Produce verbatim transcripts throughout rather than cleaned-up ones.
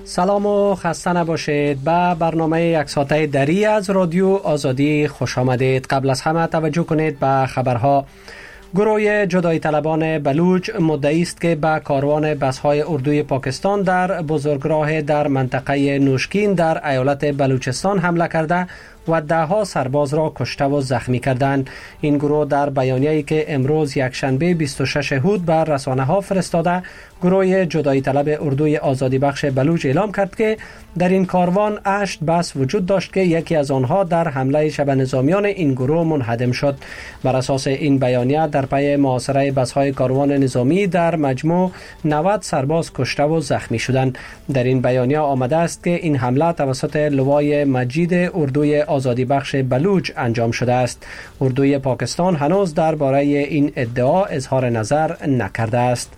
سلام و خسته نباشید. به برنامه یک ساعته دری از رادیو آزادی خوش آمدید. قبل از همه توجه کنید به خبرها. گروه جدایی طلبان بلوچ مدعی است که به کاروان بس‌های اردوی پاکستان در بزرگراه در منطقه نوشکین در ایالت بلوچستان حمله کرده و ده ها سرباز را کشته و زخمی کردند. این گروه در بیانیه‌ای که امروز یکشنبه بیست و شش هود بر رسانه‌ها فرستاده، گروه جدایی طلب اردوی آزادی بخش بلوچ اعلام کرد که در این کاروان هشت بس وجود داشت که یکی از آنها در حمله شب نظامیان این گروه منهدم شد. بر اساس این بیانیه در پی محاصره بس‌های کاروان نظامی در مجموع نود سرباز کشته و زخمی شدند. در این بیانیه آمده است که این حمله توسط لوای مجید اردوی آزادی بخش بلوچ انجام شده است. اردوی پاکستان هنوز درباره این ادعا اظهار نظر نکرده است.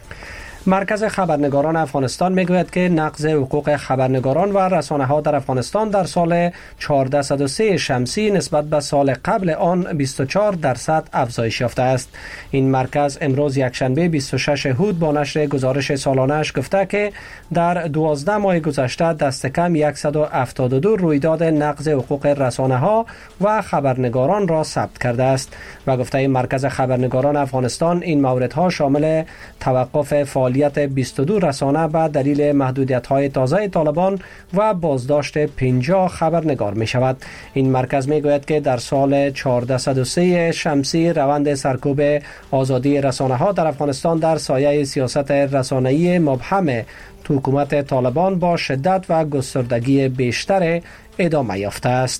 مرکز خبرنگاران افغانستان میگوید که نقض حقوق خبرنگاران و رسانه‌ها در افغانستان در سال چهارصد و سه شمسی نسبت به سال قبل آن بیست و چهار درصد افزایش یافته است. این مرکز امروز یکشنبه بیست و شش هود با نشر گزارش سالانه‌اش گفته که در دوازده ماه گذشته دست کم صد و هفتاد و دو رویداد نقض حقوق رسانه‌ها و خبرنگاران را ثبت کرده است. و گفته مرکز خبرنگاران افغانستان این موردها شامل توقف فعالیت بیست و دو رسانه به دلیل محدودیت‌های تازه طالبان و بازداشت پنجاه خبرنگار می شود. این مرکز می گوید که در سال چهارصد و سه شمسی روند سرکوب آزادی رسانه‌ها در افغانستان در سایه سیاست رسانه‌ای مبهم حکومت طالبان با شدت و گستردگی بیشتر ادامه یافته است.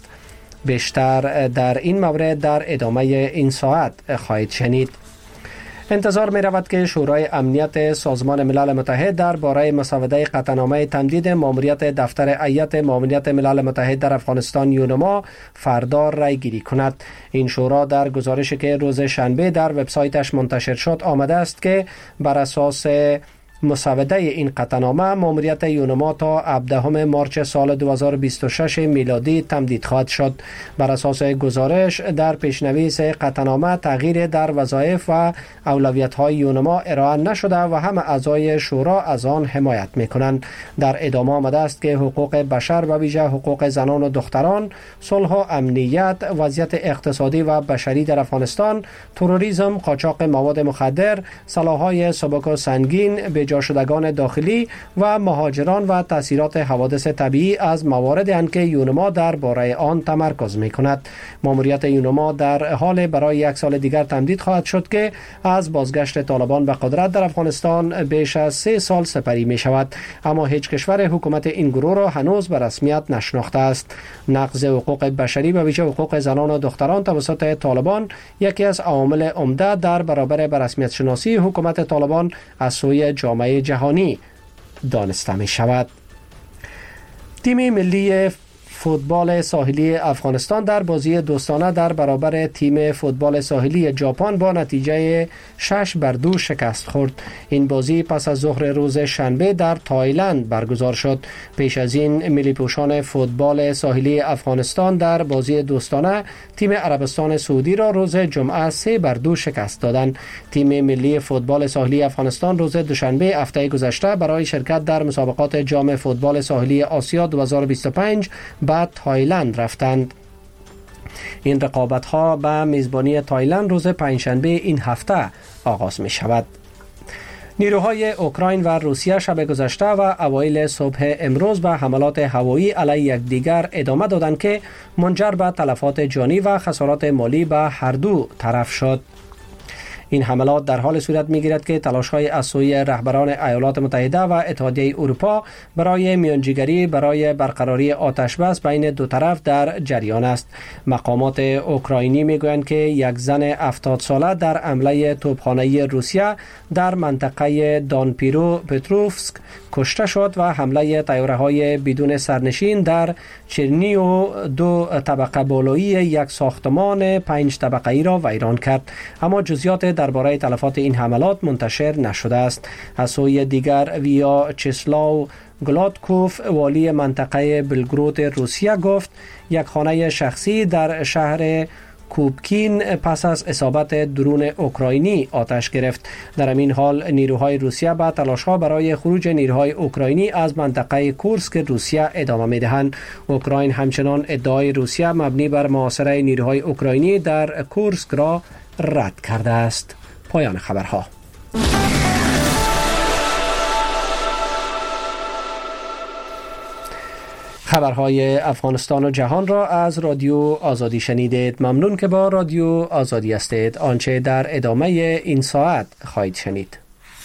بیشتر در این مورد در ادامه این ساعت خواهید شنید. انتظار می رود که شورای امنیت سازمان ملل متحد درباره مسوده قطعنامه تمدید ماموریت دفتر هیئت ماموریت ملل متحد در افغانستان یونما فردا رای گیری کند. این شورا در گزارشی که روز شنبه در وبسایتش منتشر شد آمده است که بر اساس مسوده این قطعنامه ماموریت یونما تا هفدهم مارچ سال دو هزار و بیست و شش میلادی تمدید خواهد شد. بر اساس گزارش در پیشنویس قطعنامه تغییر در وظایف و اولویت‌های یونما ارائه نشده و همه اعضای شورا از آن حمایت می‌کنند. در ادامه آمده است که حقوق بشر و ویژه حقوق زنان و دختران، صلح و امنیت، وضعیت اقتصادی و بشری در افغانستان، تروریسم، قاچاق مواد مخدر، سلاح‌های سبک و سنگین به جا شدگان داخلی و مهاجران و تاثیرات حوادث طبیعی از مواردی اند که یونما درباره آن تمرکز می‌کند. ماموریت یونما در حال برای یک سال دیگر تمدید خواهد شد که از بازگشت طالبان به قدرت در افغانستان بیش از سه سال سپری می شود، اما هیچ کشور حکومت این گروه را هنوز به رسمیت نشناخته است. نقض حقوق بشری و ویژه حقوق زنان و دختران توسط طالبان یکی از عوامل عمده در برابر به رسمیت شناسی حکومت طالبان از سوی جامعه جهانی دانسته می شود. تیم ملی فوتبال ساحلی افغانستان در بازی دوستانه در برابر تیم فوتبال ساحلی ژاپن با نتیجه شش بر دو شکست خورد. این بازی پس از ظهر روز شنبه در تایلند برگزار شد. پیش از این ملی پوشان فوتبال ساحلی افغانستان در بازی دوستانه تیم عربستان سعودی را روز جمعه سه بر دو شکست دادند. تیم ملی فوتبال ساحلی افغانستان روز دوشنبه هفته گذشته برای شرکت در مسابقات جام فوتبال ساحلی آسیا دو هزار و بیست و پنج به تایلند رفتند. این رقابت ها به میزبانی تایلند روز پنجشنبه این هفته آغاز می شود. نیروهای اوکراین و روسیه شب گذشته و اوایل صبح امروز به حملات هوایی علیه یکدیگر ادامه دادند که منجر به تلفات جانی و خسارات مالی به هر دو طرف شد. این حملات در حال صورت می‌گیرد که تلاش‌های از سوی رهبران ایالات متحده و اتحادیه اروپا برای میانجیگری برای برقراری آتش‌بس بین دو طرف در جریان است. مقامات اوکراینی می‌گویند که یک زن هفتاد ساله در حمله توپخانه‌ای روسیه در منطقه دانپیرو پتروفسک کشته شد و حمله طیاره‌های بدون سرنشین در چرنیو دو طبقه بالایی یک ساختمان پنج طبقه‌ای را ویران کرد، اما جزئیات درباره تلفات این حملات منتشر نشده است. از سوی دیگر ویا چسلاو گلادکوف والی منطقه بلگرود روسیه گفت یک خانه شخصی در شهر کوبکین پس از اصابت درون اوکراینی آتش گرفت. در همین حال نیروهای روسیه با تلاش‌ها برای خروج نیروهای اوکراینی از منطقه کورسک روسیه ادامه می‌دهند. اوکراین همچنان ادعای روسیه مبنی بر محاصره نیروهای اوکراینی در کورسک را رد کرده است. پایان خبرها. خبرهای افغانستان و جهان را از رادیو آزادی شنیدید. ممنون که با رادیو آزادی هستید. آنچه در ادامه این ساعت خواهید شنید: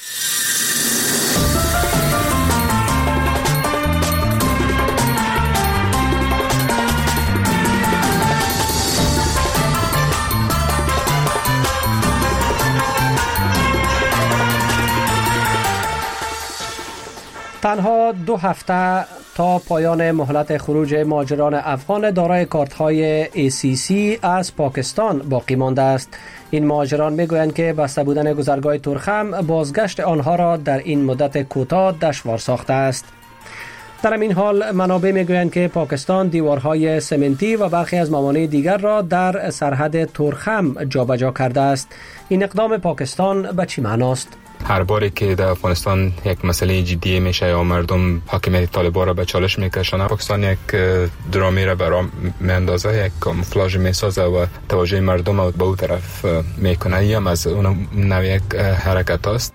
تنها دو هفته تا پایان مهلت خروج مهاجران افغان دارای کارت‌های ای سی سی از پاکستان باقی مانده است. این مهاجران میگویند که بسته بودن گذرگاه تورخم بازگشت آنها را در این مدت کوتاه دشوار ساخته است. در این حال منابع میگویند که پاکستان دیوارهای سمنتی و برخی از موانع دیگر را در سرحد تورخم جابجا کرده است. این اقدام پاکستان به چی معناست؟ هر باری که در افغانستان یک مسئله جدی میشه یا مردم حاکمیت طالبان را به چالش میکشانه، پاکستان یک درامی را برای میاندازه، یک کاموفلاژ میسازه و توجه مردم را به اون طرف میکنه. هم از اون نوع یک حرکت است.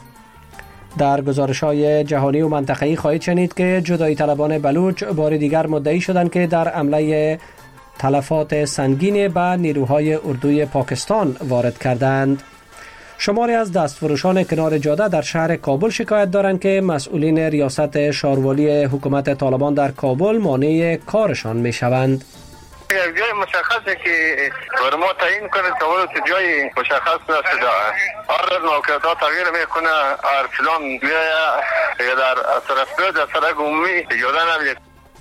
در گزارش‌های جهانی و منطقه‌ای خواهید شنید که جدایی طلبان بلوچ بار دیگر مدعی شدند که در حمله تلفات سنگین به نیروهای اردوی پاکستان وارد کردند. شماری از دستفروشان کنار جاده در شهر کابل شکایت دارند که مسئولین ریاست شاروالی حکومت طالبان در کابل مانع کارشان می شوند. یک جای مشخصه که بر ما تعیین کنه تا جای مشخص نشده. هر موقعیت تغییر میکنه، هر فلان یا در طرف در سرک عمومی اجازه نمیده.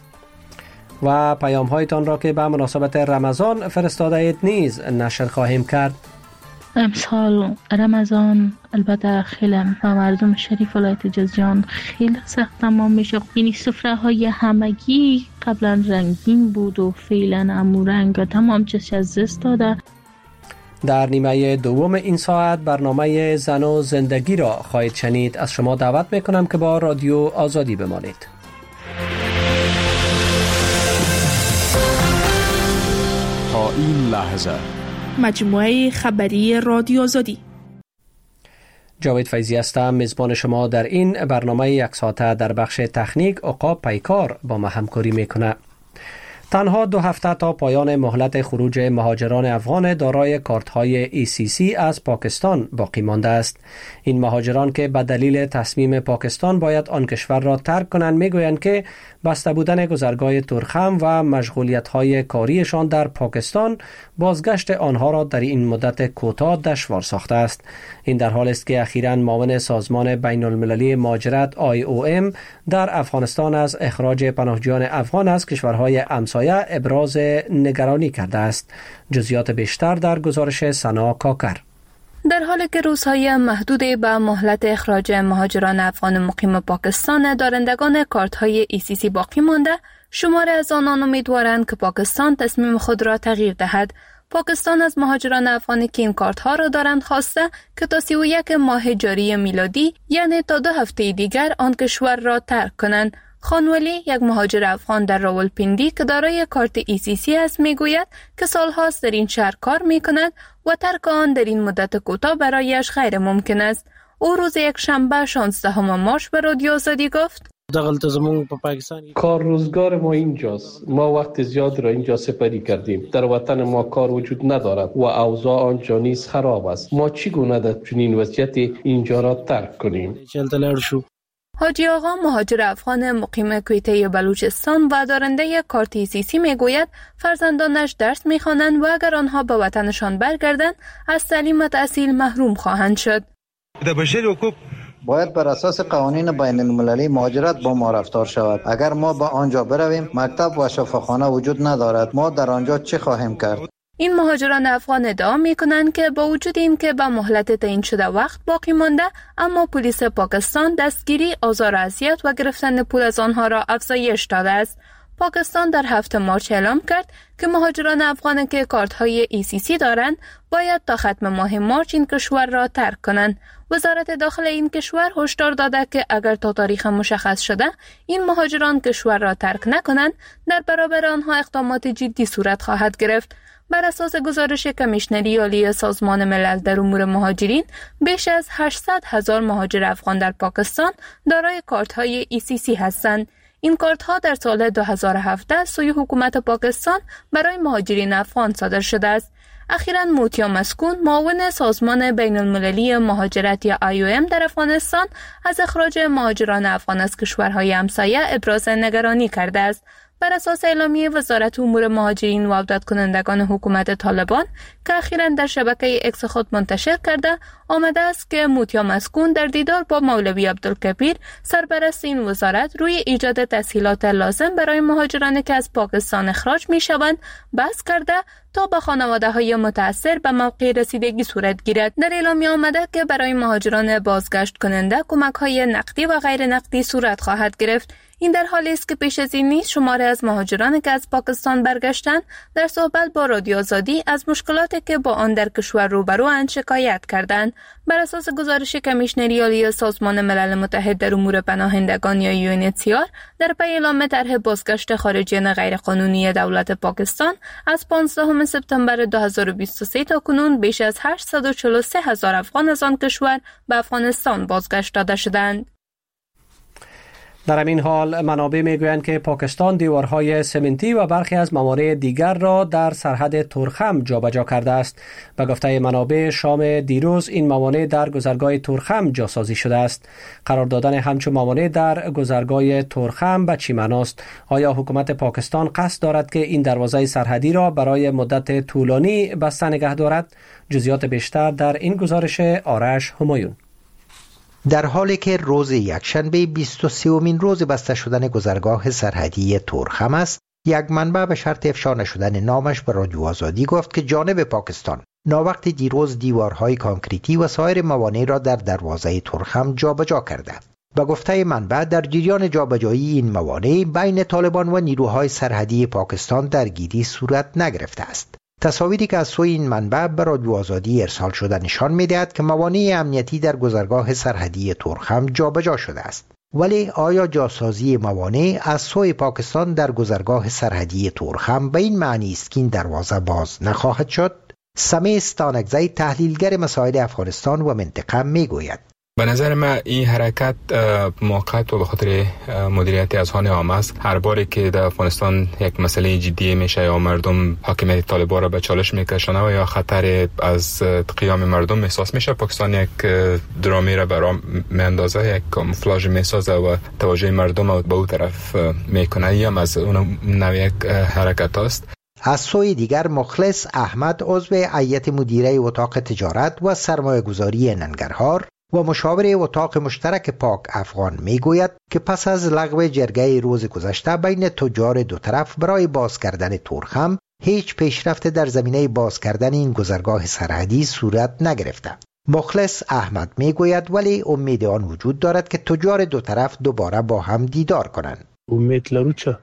و پیام هایتان را که به مناسبت رمضان فرستاده اید نیز نشر خواهیم کرد. امسال رمضان البته خیلی و مردم شریف ولایت جازجان خیلی سخت تمام میشه. یعنی سفره های همگی قبلا رنگین بود و فعلا امو رنگ تمام چش از دست داده. در نیمه دوم این ساعت برنامه زن و زندگی را خواهید شنید. از شما دعوت میکنم که با رادیو آزادی بمانید. تا این لحظه مجموعه خبری رادیو آزادی. جاوید فیضی هستم، میزبان شما در این برنامه یک ساعته. در بخش تکنیک عقاب پیکار با ما همکاری میکنه. تنها دو هفته تا پایان مهلت خروج مهاجران افغان دارای کارت‌های ای سی سی از پاکستان باقی مانده است. این مهاجران که به دلیل تصمیم پاکستان باید آن کشور را ترک کنند میگویند که بسته بودن گذرگاه تورخم و مشغولیت‌های کاریشان در پاکستان بازگشت آنها را در این مدت کوتاه دشوار ساخته است. این در حالی است که اخیراً معاون سازمان بین المللی مهاجرت آی او ام در افغانستان از اخراج پناهجویان افغان از کشورهای همسایه ابراز نگرانی کرده است. جزئیات بیشتر در گزارش سنا کاکر. در حالی که روزهای محدودی به مهلت اخراج مهاجران افغان مقیم پاکستان دارندگان کارت‌های ای سی سی باقی مانده، شماری از آنان امیدوارند که پاکستان تصمیم خود را تغییر دهد. پاکستان از مهاجران افغانی که این کارت‌ها را دارند خواسته که تا سی و یک ماه جاری میلادی، یعنی تا دو هفته دیگر، آن کشور را ترک کنند. خانولی، یک مهاجر افغان در راولپیندی که دارای کارت ای سی سی است، میگوید که سالهاست در این شهر کار میکند و ترک آن در این مدت کوتاه برایش غیر ممکن است. او روز یک شنبه شانزدهم مارچ به رادیو آزادی گفت: کار روزگار ما اینجاست. ما وقت زیاد را اینجا سپری کردیم. در وطن ما کار وجود ندارد و اوضاع آنجا نیز خراب است. ما چگونه در چنین وضعیتی اینجا را ترک کنیم؟ حاجی آقا، مهاجر افغان مقیم کویته بلوچستان و دارنده کارت ای سی سی، میگوید فرزندانش درس میخوانند و اگر آنها به وطنشان برگردند از تعلیم و تحصیل محروم خواهند شد. باید بر اساس قوانین بین المللی مهاجرت با ما رفتار شود. اگر ما به آنجا برویم، مکتب و شفاخانه وجود ندارد. ما در آنجا چه خواهیم کرد؟ این مهاجران افغان ادعا میکنند که با وجود این که به مهلت تعیین شده وقت باقی مانده، اما پلیس پاکستان دستگیری، آزار و اذیت و گرفتن پول از آنها را افزایش داده است. پاکستان در هفتم مارچ اعلام کرد که مهاجران افغان که کارت‌های ای سی سی دارند باید تا ختم ماه مارچ این کشور را ترک کنند. وزارت داخل این کشور هشدار داده که اگر تا تاریخ مشخص شده این مهاجران کشور را ترک نکنند، در برابر آنها اقدامات جدی صورت خواهد گرفت. بر اساس گزارش کمیشنری عالی سازمان ملل در امور مهاجرین، بیش از هشتصد هزار مهاجر افغان در پاکستان دارای کارت‌های ای سی سی هستند. این کارت‌ها در سال دو هزار و هفده سوی حکومت پاکستان برای مهاجرین افغان صادر شده است. اخیراً موتیا مسکون، معاون سازمان بین المللی مهاجرت یا آی او ام در افغانستان، از اخراج مهاجران افغان از کشورهای همسایه ابراز نگرانی کرده است. بر اساس اعلامیه وزارت امور مهاجرین و عودت کنندگان حکومت طالبان که اخیراً در شبکه اکس خود منتشر کرده، آمده است که موتیا مسکون در دیدار با مولوی عبدالکبیر سرپرست این وزارت روی ایجاد تسهیلات لازم برای مهاجرانی که از پاکستان اخراج می شوند بحث کرده تا به خانواده های متاثر به موقع رسیدگی صورت گیرد. در اعلامیه آمده که برای مهاجران بازگشت کننده کمک های نقدی و غیر نقدی صورت خواهد گرفت. این در حالی است که پیش از این نیز شماری از مهاجرانی که از پاکستان برگشتند در صحبت با رادیو آزادی از مشکلاتی که با آن در کشور روبرواند شکایت کردند. بر اساس گزارش کمیشنری عالی سازمان ملل متحد در امور پناهندگان یا یو ان اچ سی آر، در پی اعلام طرح بازگشت خارجیان غیرقانونی دولت پاکستان از پانزدهم سپتامبر دو هزار و بیست و سه تا کنون بیش از هشتصد و چهل و سه هزار افغان از آن کشور به افغانستان بازگشت داده شدند. در همین حال منابع میگویند که پاکستان دیوارهای سمنتی و برخی از موانع دیگر را در سرحد تورخم جابجا کرده است. به گفته منابع شام دیروز این موانع در گذرگاه تورخم جاسازی شده است. قرار دادن همچون موانع در گذرگاه تورخم به چی معناست؟ آیا حکومت پاکستان قصد دارد که این دروازه سرحدی را برای مدت طولانی بسته نگه دارد؟ جزئیات بیشتر در این گزارش آرش همایون. در حالی که روز یکشنبه بیست و سومین روز بسته شدن گذرگاه سرحدی تورخم است، یک منبع به شرط افشا نشدن نامش به رادیو آزادی گفت که جانب پاکستان ناوقت دیروز دیوارهای کانکریتی و سایر موانع را در دروازه تورخم جابجا کرده. به گفته منبع در جریان جابجایی این موانع بین طالبان و نیروهای سرحدی پاکستان درگیری صورت نگرفته است. تصاویری که از سوی این منبع به رادیو آزادی ارسال شده نشان می‌دهد که موانع امنیتی در گذرگاه سرحدی تورخم جابجا شده است. ولی آیا جاسازی موانع از سوی پاکستان در گذرگاه سرحدی تورخم به این معنی است که این دروازه باز نخواهد شد؟ سمیع ستانکزی، تحلیلگر مسائل افغانستان و منطقه میگوید به نظر من این حرکت موقت و به خاطر مدیریت اذهان عامه است. هر باری که در افغانستان یک مسئله جدی میشه یا مردم حاکمیت طالبان را به چالش میکشند و یا خطر از قیام مردم احساس میشه، پاکستان یک درامی را برام میاندازه، یک کاموفلاژ میسازه و توجه مردم رو به اون طرف میکنه. هم از اون نوع یک حرکت است. از سوی دیگر مخلص احمد، عضو هیئت مدیره اتاق تجارت و سرمایه‌گذاری ننگرهار و مشاور اتاق مشترک پاک افغان میگوید که پس از لغو جرگه روز گذشته بین تجار دو طرف برای باز کردن تورخم، هیچ پیشرفت در زمینه باز کردن این گذرگاه سرحدی صورت نگرفته. مخلص احمد میگوید ولی امید آن وجود دارد که تجار دو طرف دوباره با هم دیدار کنند. امید لرو چه؟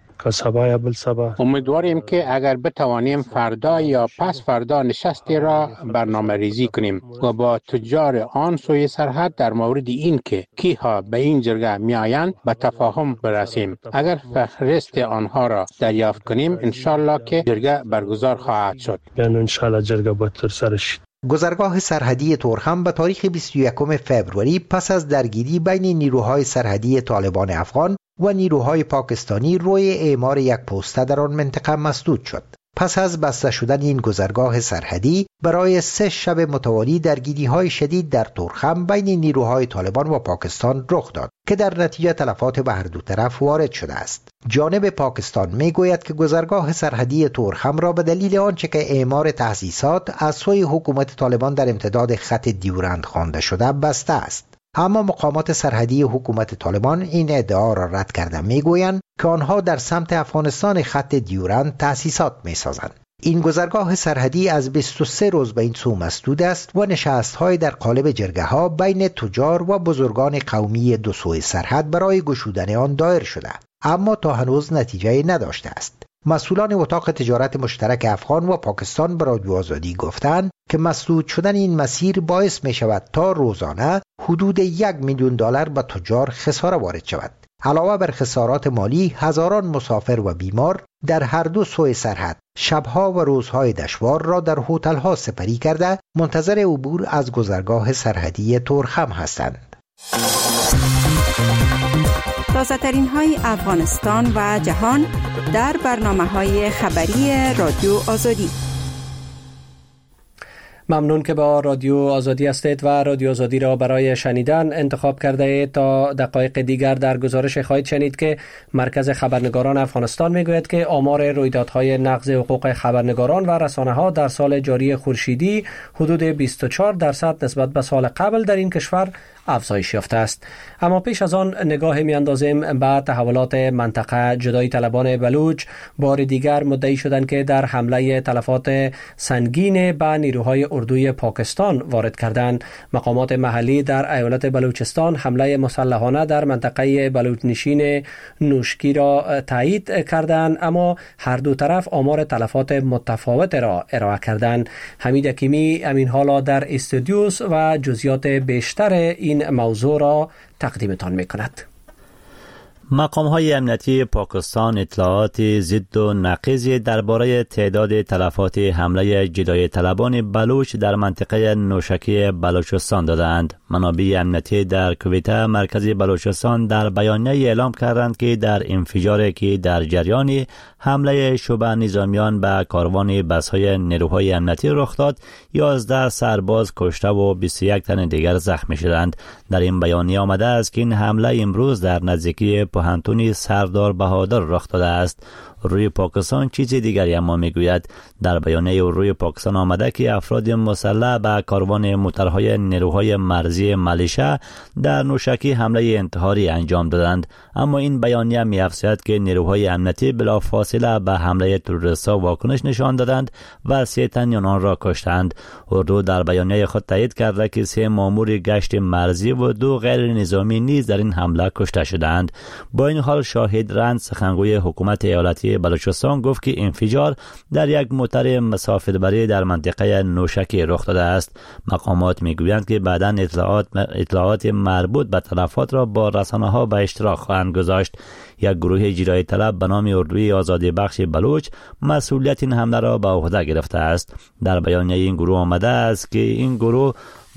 امیدواریم که اگر بتوانیم فردا یا پس فردا نشستی را برنامه ریزی کنیم و با تجار آن سوی سرحد در مورد این که کیها به این جرگه می آیند به تفاهم برسیم. اگر فهرست آنها را دریافت کنیم انشالله که جرگه برگزار خواهد شد. یعنی انشالله جرگه بطور سرش. گذرگاه سرحدی تورخم به تاریخ بیست و یکم فوریه پس از درگیری بین نیروهای سرحدی طالبان افغان و نیروهای پاکستانی روی اعمار یک پوسته در آن منطقه مسدود شد. پس از بسته شدن این گذرگاه سرحدی برای سه شب متوالی درگیری‌های شدید در تورخم بین نیروهای طالبان و پاکستان رخ داد که در نتیجه تلفات به هر دو طرف وارد شده است. جانب پاکستان میگوید که گذرگاه سرحدی تورخم را به دلیل آنچه که اعمار تأسیسات از سوی حکومت طالبان در امتداد خط دیورند خوانده شده بسته است. اما مقامات سرحدی حکومت طالبان این ادعا را رد کرده، میگویند که آنها در سمت افغانستان خط دیورند تأسیسات میسازند. این گذرگاه سرحدی از بیست و سه روز به این سو مسدود است و نشست‌های در قالب جرگه ها بین تجار و بزرگان قومی دو سوی سرحد برای گشودن آن دایر شده. اما تا هنوز نتیجه نداشته است. مسئولان اتاق تجارت مشترک افغان و پاکستان به رادیو آزادی گفتند که مسدود شدن این مسیر باعث می شود تا روزانه حدود یک میلیون دلار به تجار خساره وارد شود. علاوه بر خسارات مالی، هزاران مسافر و بیمار در هر دو سوی سرحد شبها و روزهای دشوار را در هتل‌ها سپری کرده منتظر عبور از گذرگاه سرحدی تورخم هستند. تازه ترین های افغانستان و جهان در برنامه های خبری رادیو آزادی. ممنون که با رادیو آزادی هستید و رادیو آزادی را برای شنیدن انتخاب کرده اید. تا دقایق دیگر در گزارش خواهید شنید که مرکز خبرنگاران افغانستان میگوید که آمار رویدادهای نقض حقوق خبرنگاران و رسانه ها در سال جاری خورشیدی حدود بیست و چهار درصد نسبت به سال قبل در این کشور افزایش یافته است. اما پیش از آن نگاه میاندازیم به تحولات منطقه. جدایی طلبان بلوچ بار دیگر مدعی شدند که در حمله تلفات سنگین به نیروهای اردوی پاکستان وارد کردند. مقامات محلی در ایالت بلوچستان حمله مسلحانه در منطقه بلوچنشین نوشکی را تایید کردند، اما هر دو طرف آمار تلفات متفاوت را ارائه کردند. حمید حکیمی امین حالا در استودیوس و جزئیات بیشتر این موضوع را تقدیمتان می‌کند. مقام‌های امنیتی پاکستان اطلاعات ضد و نقیضی درباره تعداد تلفات حمله جدایی طلبان بلوچ در منطقه نوشکی بلوچستان دادند. منابع امنیتی در کویته مرکزی بلوچستان در بیانیه اعلام کردند که در انفجاری که در جریان حمله شبه نظامیان به کاروان بس‌های نیروهای امنیتی رخ داد، یازده سرباز کشته و بیست و یک تن دیگر زخمی شدند. در این بیانیه آمده است که این حمله امروز در نزدیکی پوهنتون سردار بهادر رخ داده است. روی پاکستان چیز دیگری اما میگوید. در بیانیه روی پاکستان آمده که افراد مسلح به کاروان موترهای نیروهای مرزی ملیشه در نوشکی حمله انتحاری انجام دادند، اما این بیانیه می‌افزاید که نیروهای امنیتی بلافاصله به حمله تروریست‌ها واکنش نشان دادند و سه تن آن را کشتند. اردو در بیانیه خود تایید کرده که سه مامور گشت مرزی و دو غیر نظامی نیز در این حمله کشته شدند. با این حال شاهد رند سخنگوی حکومت ایالتی بلوچستان گفت که انفجار در یک موتر مسافربری در منطقه نوشکی رخ داده است. مقامات میگویند که بعداً اطلاعات اطلاعات مربوط به تلفات را با رسانه‌ها به اشتراک خواهند گذاشت. یک گروه جدایی طلب به نام اردوی آزادی بخش بلوچ مسئولیت این حمله را به عهده گرفته است. در بیانیه این گروه آمده است که این گروه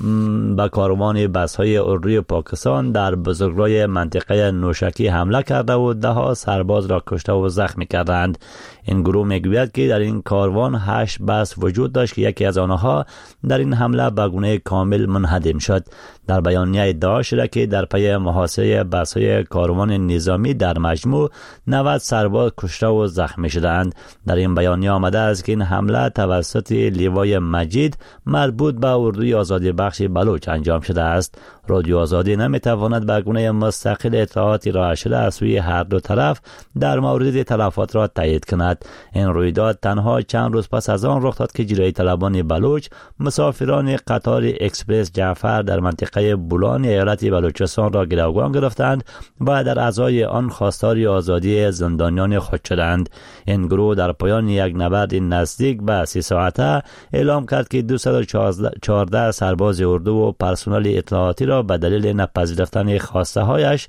با کاروان بس‌های اردوی پاکستان در بزرگراه منطقه نوشکی حمله کرده و ده ها سرباز را کشته و زخمی کردند. این گروه میگوید که در این کاروان هشت بس وجود داشت که یکی از آنها در این حمله به گونه کامل منهدم شد. در بیانیه ادعا شده که در پی محاصره بس‌های کاروان نظامی در مجموع نود سرباز کشته و زخمی شدند. در این بیانیه آمده است که این حمله توسط لیوای مجید مربوط به اردوی آزادی بخش بلوچ انجام شده است. رادیو آزادی نمیتواند به گونه مستقل اطلاعاتی ارائه شده از سوی هر دو طرف در مورد تلفات را تایید کند. این رویداد تنها چند روز پس از آن رخ داد که جدایی طلبان بلوچ مسافران قطار اکسپرس جعفر در منطقه بولان ایالت بلوچستان را گروگان گرفتند و در ازای آن خواستار آزادی زندانیان خود شدند. این گروه در پایان یک نبرد نزدیک به سی ساعته اعلام کرد که دویست و چهارده سرباز اردو و پرسنل اطلاعاتی را به دلیل نپذیرفتن خواسته هایش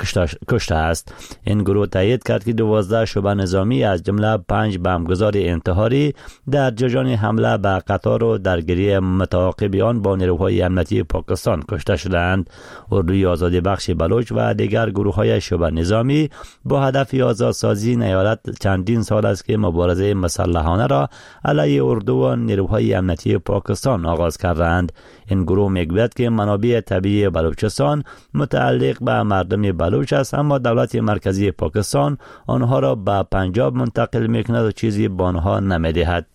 کشته است. این گروه تایید کرد که دوازده شبه نظامی از جمله پنج بمبگذار انتحاری در جریان حمله به قطار و درگیری متعاقب آن با نیروهای امنیتی پاکستان کشته شدند. اردوی آزادی بخش بلوچ و دیگر گروه های شبه نظامی با هدف آزادسازی این ایالت چندین سال است که مبارزه مسلحانه را علیه اردو و نیروهای امنیتی پاکستان آغاز کردند. این گروه میگوید که منابع طبیعی بلوچستان متعلق به مردم بلوچ است، اما دولت مرکزی پاکستان آنها را به پنجاب منتقل میکند و چیزی به آنها نمیدهد.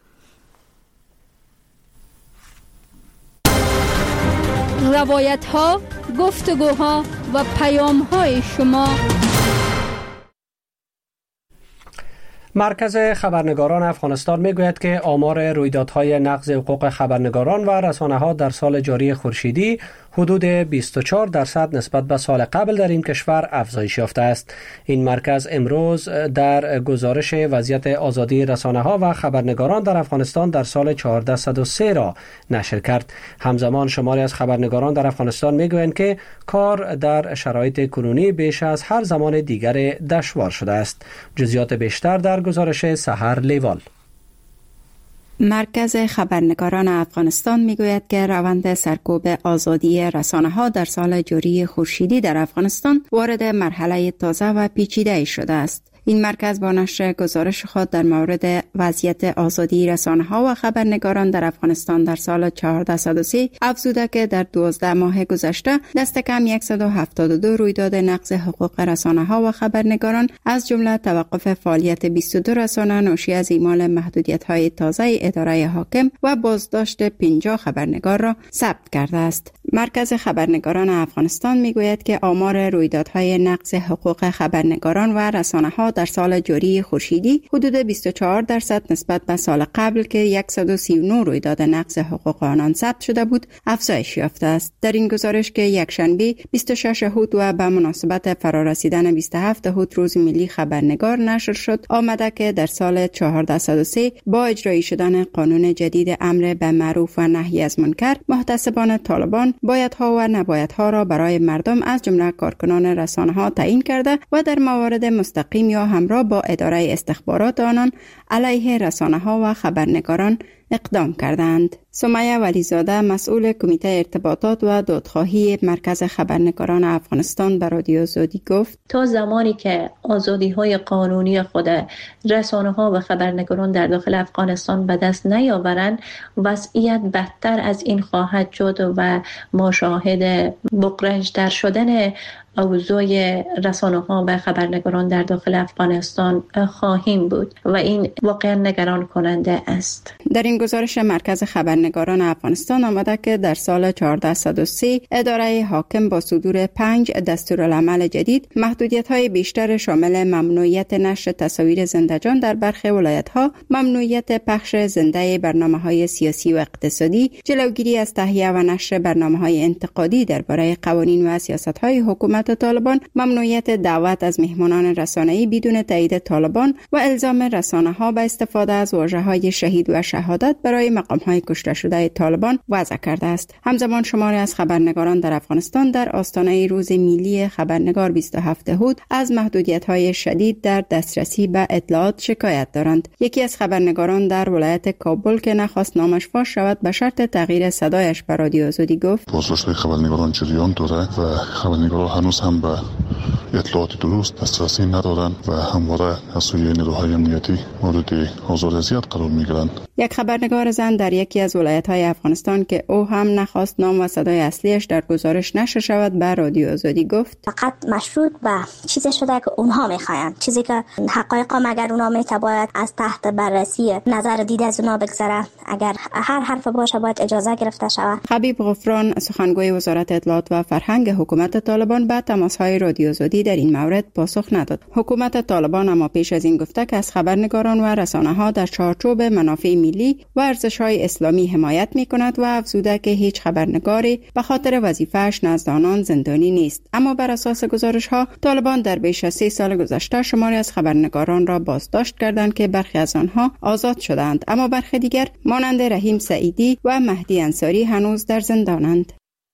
روایت ها، گفتگوها و پیام های شما. مرکز خبرنگاران افغانستان میگوید که آمار رویدادهای نقض حقوق خبرنگاران و رسانه‌ها در سال جاری خورشیدی حدود بیست و چهار درصد نسبت به سال قبل در این کشور افزایش یافته است. این مرکز امروز در گزارش وضعیت آزادی رسانه‌ها و خبرنگاران در افغانستان در سال چهارده صد و سه را نشر کرد. همزمان شماری از خبرنگاران در افغانستان میگویند که کار در شرایط کنونی بیش از هر زمان دیگر دشوار شده است. جزئیات بیشتر در گزارش سحر لیوال. مرکز خبرنگاران افغانستان میگوید که روند سرکوب آزادی رسانه‌ها در سال جاری خورشیدی در افغانستان وارد مرحله تازه و پیچیده شده است. این مرکز با نشر گزارش خود در مورد وضعیت آزادی رسانه‌ها و خبرنگاران در افغانستان در سال چهارده صد و سه افزوده که در دوازده ماه گذشته دست کم صد و هفتاد و دو رویداد نقض حقوق رسانه‌ها و خبرنگاران از جمله توقف فعالیت بیست و دو رسانه ناشی از اعمال محدودیت‌های تازه اداره حاکم و بازداشت پنجاه خبرنگار را ثبت کرده است. مرکز خبرنگاران افغانستان میگوید که آمار رویدادهای نقض حقوق خبرنگاران و رسانه‌ها در سال جاری خورشیدی حدود بیست و چهار درصد نسبت به سال قبل که صد و سی و نه رویداد نقض حقوق آنان ثبت شده بود افزایش یافته است. در این گزارش که یکشنبه بیست و شش هود و به مناسبت فرارسیدن بیست و هفت هود روز ملی خبرنگار نشر شد، آمده که در سال چهارده صد و سه با اجرایی شدن قانون جدید امر به معروف و نهی از منکر، محتسبان طالبان بایدها و نبایدها را برای مردم از جمله کارکنان رسانه‌ها تعیین کرده و در موارد مستقیم یا همراه با اداره استخبارات آنان علیه رسانه‌ها و خبرنگاران اقدام کردند. سمیه ولیزاده مسئول کمیته ارتباطات و دادخواهی مرکز خبرنگاران افغانستان به رادیو آزادی گفت تا زمانی که آزادی‌های قانونی خود رسانه‌ها و خبرنگاران در داخل افغانستان به دست نیاورند، وضعیت بدتر از این خواهد شد و ما شاهد بغرنج‌تر شدن اوضاع رسانه‌ها و خبرنگاران در داخل افغانستان خواهیم بود و این واقعا نگران کننده است. در این گزارش مرکز خبرنگاران افغانستان آمده که در سال چهارده صد و سه اداره حاکم با صدور پنج دستورالعمل جدید محدودیت‌های بیشتر شامل ممنوعیت نشر تصاویر زنده‌جان در برخی ولایت‌ها، ممنوعیت پخش زنده برنامه‌های سیاسی و اقتصادی، جلوگیری از تهیه و نشر برنامه‌های انتقادی درباره قوانین و سیاست‌های حکومت طالبان، ممنوعیت دعوت از مهمانان رسانه‌ای بدون تایید طالبان و الزام رسانه‌ها به استفاده از واژه‌های شهید و شهادت برای مقام‌های کشته شده طالبان وضع کرده است. همزمان شماری از خبرنگاران در افغانستان در آستانه روز ملی خبرنگار بیست و هفت هود از محدودیت‌های شدید در دسترسی به اطلاعات شکایت دارند. یکی از خبرنگاران در ولایت کابل که نخواست نامش فاش شود به شرط تغییر صدایش به رادیو آزادی گفت: بازداشت خبرنگاران جریان داره و خبرنگاران هنوز هم به اطلاعات درست دسترسی ندارند و همواره از سوی نیروهای امنیتی مورد آزار اذیت قرار می‌گیرند. یک خبرنگار زن در یکی از ولایت‌های افغانستان که او هم نخواست نام و صدای اصلیش در گزارش نشر شود به رادیو آزادی گفت: فقط مشروط به چیزی شده که اونها می‌خواین، چیزی که حقایق مگر اونها می‌تواند از تحت بررسی نظر دید از اونها بگذره، اگر هر حرف باشه باید اجازه گرفته شود. حبیب غفران سخنگوی وزارت اطلاعات و فرهنگ حکومت طالبان به تماس‌های رادیو آزادی در این مورد پاسخ نداد. حکومت طالبان اما پیش از این گفته که از خبرنگاران و رسانه‌ها در چارچوب منافع ملی و ارزش‌های اسلامی حمایت می‌کند و افزوده که هیچ خبرنگاری به خاطر وظیفه‌اش نزد آنان زندانی نیست. اما بر اساس گزارش‌ها طالبان در بیش از سه سال گذشته شماری از خبرنگاران را بازداشت کردند که برخی از آنها آزاد شدند، اما برخی دیگر مانند رحیم سعیدی و مهدی انصاری هنوز در زندانند.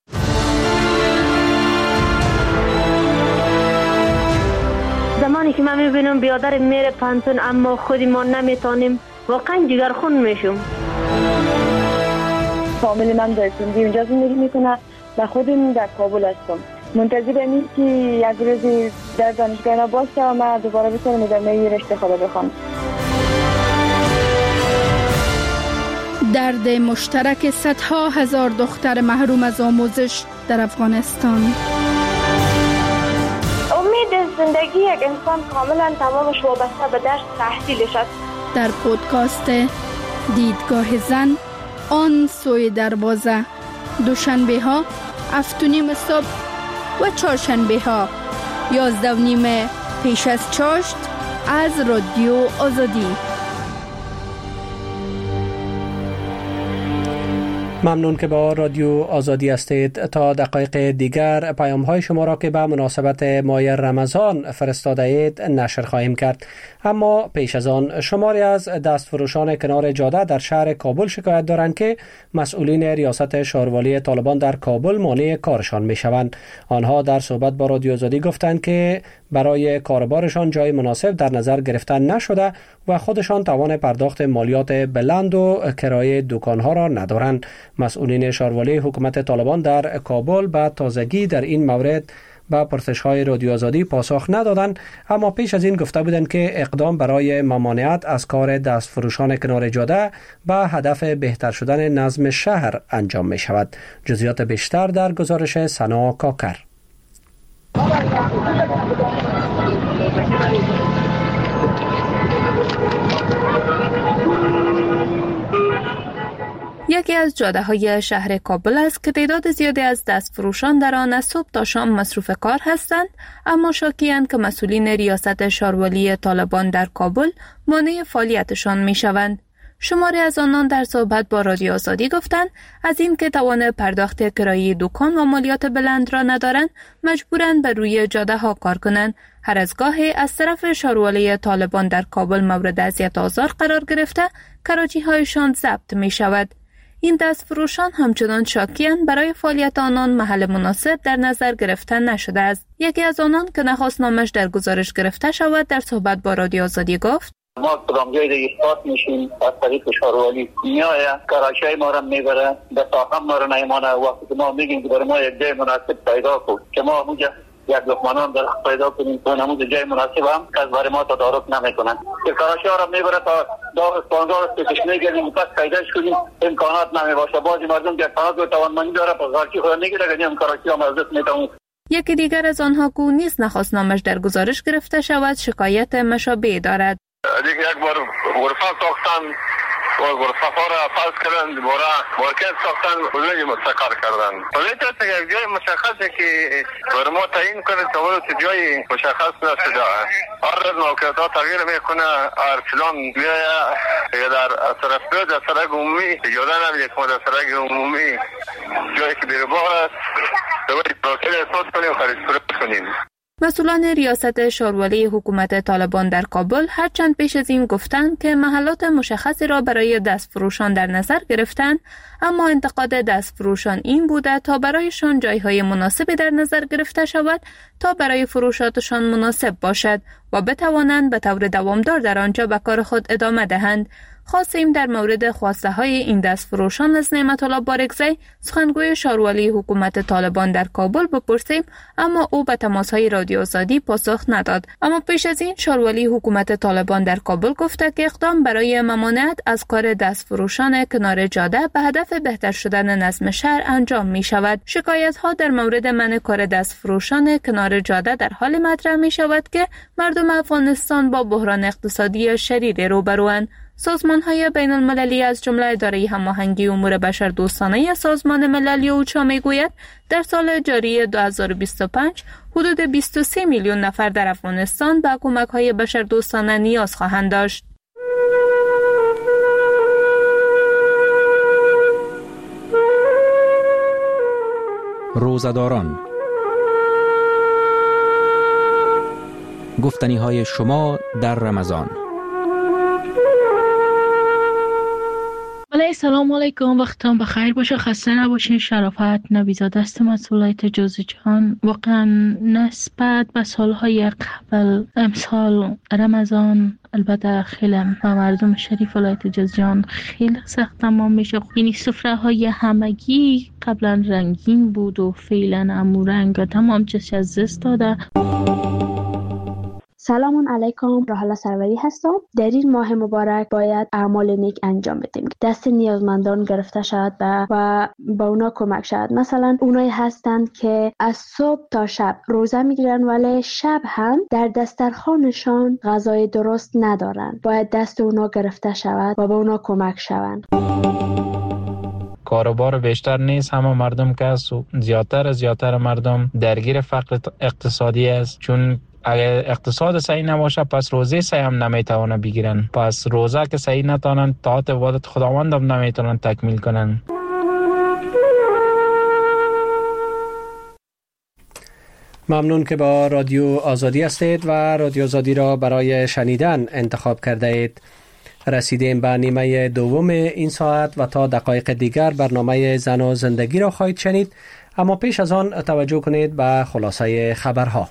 زمانی که من میبینم بیادر میره پانتون اما خودی ما نمیتونیم، واقعا جگرخون میشم. فامیل من در سندی اونجا زندگی میکنه و خودم در کابل هستم. منتظرم این که یک روزی در دانشگاه باشه و من دوباره بتونم ادامه رشته خود بخونم. درد مشترک صدها هزار دختر محروم از آموزش در افغانستان. امید زندگی یک انسان کاملا تمامش وابسته به درس تحصیلش است. در پودکاست دیدگاه زن آن سوی دروازه، دوشنبه ها هفت و نیم صبح و چهارشنبه ها یازده و نیم پیش از چاشت از رادیو آزادی. ممنون که با رادیو آزادی هستید. تا دقایق دیگر پیام های شما را که به مناسبت ماه رمضان فرستاده اید نشر خواهیم کرد. اما پیش از آن شماری از دستفروشان کنار جاده در شهر کابل شکایت دارند که مسئولین ریاست شهروالی طالبان در کابل مانع کارشان می شوند. آنها در صحبت با رادیو آزادی گفتند که برای کاربارشان جای مناسب در نظر گرفتن نشده و خودشان توان پرداخت مالیات بلند و کرایه دکانها را ندارند. مسئولین شهروالی حکومت طالبان در کابل به تازگی در این مورد با پرسش‌های رادیو آزادی پاسخ ندادند، اما پیش از این گفته بودند که اقدام برای ممانعت از کار دستفروشان کنار جاده به هدف بهتر شدن نظم شهر انجام می شود. جزئیات بیشتر در گزارش سنا کاکر. یکی از جاده های شهر کابل است که تعداد زیادی از دستفروشان در آن از صبح تا شام مصروف کار هستند، اما شاکی‌اند که مسئولین ریاست شهروالی طالبان در کابل مانع فعالیتشان می شوند. شماری از آنان در صحبت با رادیو آزادی گفتند از این که توان پرداخت کرایه دکان و مالیات بلند را ندارند مجبورند بر روی جاده ها کار کنند. هر از گاهی از طرف شهروالی طالبان در کابل مورد اذیت و آزار قرار گرفته کراچی هایشان ضبط می شود. این دستفروشان همچنان شاکی‌اند برای فعالیت آنان محل مناسب در نظر گرفتن نشده است. یکی از آنان که نخواست نامش در گزارش گرفته شود در صحبت با رادیو آزادی گفت: ما کدام جای دیگه ایستاد میشیم از طریق شهروالی میایه کراچی ما را میبره به ساخم ما را نیمانه. وقتی ما میگیم که برای ما یک جای مناسب پیدا کن که ما اونجا یک لقمانان در پیدا کنیم که نمود جای مناسب هم که از برای ما تدارک نمیکنن که کراچی ها را میبره تا داغ پانگاه است که میگردیم پس پیداش کنیم امکانات نمیباشه. بعضی مردم که امکانات و توانمندی داره پس کراچی خود نگیره که نیم کراچی هم از دست میتونه. یکی دیگر از آنها که نیز نخواست نامش در گزارش گرفته شود شکایت مشابه دارد. دیگه یک بار غرفه ساختن و غرفه ها را فاز کردن دوباره مارکت ساختن بزرگی مستقر کردن. ولی تا یک جای مشخصه که بر ما تعیین کنه تا جای مشخص نشده. هر روز موقعیت ها تغییر میکنه. هر فلان میایه یا در طرف دو در سرک عمومی اجازه نمیده که ما در سرک عمومی جایی که بیربار است دوباره پروکل احساس کنیم و خرید فروش کنیم. مسئولان ریاست شهروالی حکومت طالبان در کابل هرچند پیش از این گفتند که محلات مشخصی را برای دستفروشان در نظر گرفتند، اما انتقاد دستفروشان این بوده تا برایشان جایهای مناسبی در نظر گرفته شود تا برای فروشاتشان مناسب باشد و بتوانند به طور دوامدار در آنجا به کار خود ادامه دهند. خواستیم در مورد خواسته های این دستفروشان از نعمت الله بارکزی سخنگوی شهروالی حکومت طالبان در کابل بپرسیم، اما او به تماس های رادیو آزادی پاسخ نداد. اما پیش از این شهروالی حکومت طالبان در کابل گفته که اقدام برای ممانعت از کار دستفروشان کنار جاده به هدف بهتر شدن نظم شهر انجام می شود. شکایت ها در مورد منع کار دستفروشان کنار جاده در حال مطرح می شود که مردم افغانستان با بحران اقتصادی شدید روبروند. سازمان‌های بین المللی از جمله اداره هماهنگی امور بشردوستانه سازمان ملل اوچا میگوید در سال جاری دو هزار و بیست و پنج حدود بیست و سه میلیون نفر در افغانستان به کمک‌های بشردوستانه نیاز خواهند داشت. روزه‌داران، گفتنی‌های شما در رمضان. بله، سلام علیکم، وقتتان بخیر باشه، خسته نباشین. شرافت نویزاده است مسئولای تجاوز جهان. واقعا نسبت به سالهای قبل امسال رمضان البته خیلی و مردم شریف ولایت جازجان خیلی سخت تمام میشه. یعنی سفره های همگی قبلا رنگین بود و فعلا امو رنگ تمام چیز از دست داده. سلام علیکم، راحله سروری هستم. در این ماه مبارک باید اعمال نیک انجام بدیم، دست نیازمندان گرفته شود و, و با اونا کمک شود. مثلا اونایی هستند که از صبح تا شب روزه میگیرن ولی شب هم در دسترخوانشان غذای درست ندارن. باید دست اونا گرفته شود و با اونا کمک شود. کاروبار بیشتر نیست، همه مردم که است و زیادتر زیادتر مردم درگیر فقر اقتصادی است، چون اگر اقتصاد صحیح نباشه پس روزه صحیح هم نمیتونه بگیرن. پس روزه که صحیح نتونن طاعت عبادت خداوند هم نمیتونن تکمیل کنن. ممنون که با رادیو آزادی هستید و رادیو آزادی را برای شنیدن انتخاب کرده اید. رسیدیم به نیمه دوم این ساعت و تا دقایق دیگر برنامه زن و زندگی را خواهید شنید، اما پیش از آن توجه کنید به خلاصه خبرها.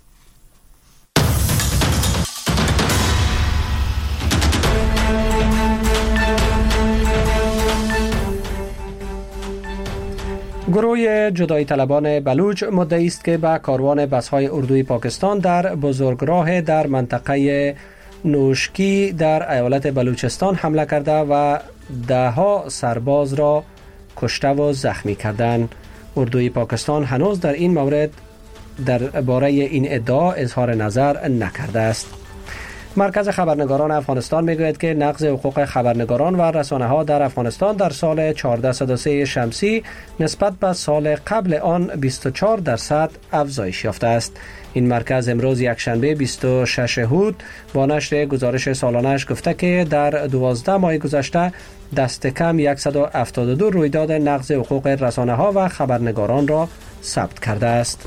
گروه جدایی طلبان بلوچ مدعی است که به کاروان بس‌های اردوی پاکستان در بزرگراه در منطقه نوشکی در ایالت بلوچستان حمله کرده و ده ها سرباز را کشته و زخمی کردند. اردوی پاکستان هنوز در این مورد درباره این ادعا اظهار نظر نکرده است. مرکز خبرنگاران افغانستان میگوید که نقض حقوق خبرنگاران و رسانه‌ها در افغانستان در سال چهارده صد و سه شمسی نسبت به سال قبل آن بیست و چهار درصد افزایش یافته است. این مرکز امروز یکشنبه بیست و شش هود با نشر گزارش سالانه‌اش گفته که در دوازده ماه گذشته دست کم صد و هفتاد و دو رویداد نقض حقوق رسانه‌ها و خبرنگاران را ثبت کرده است.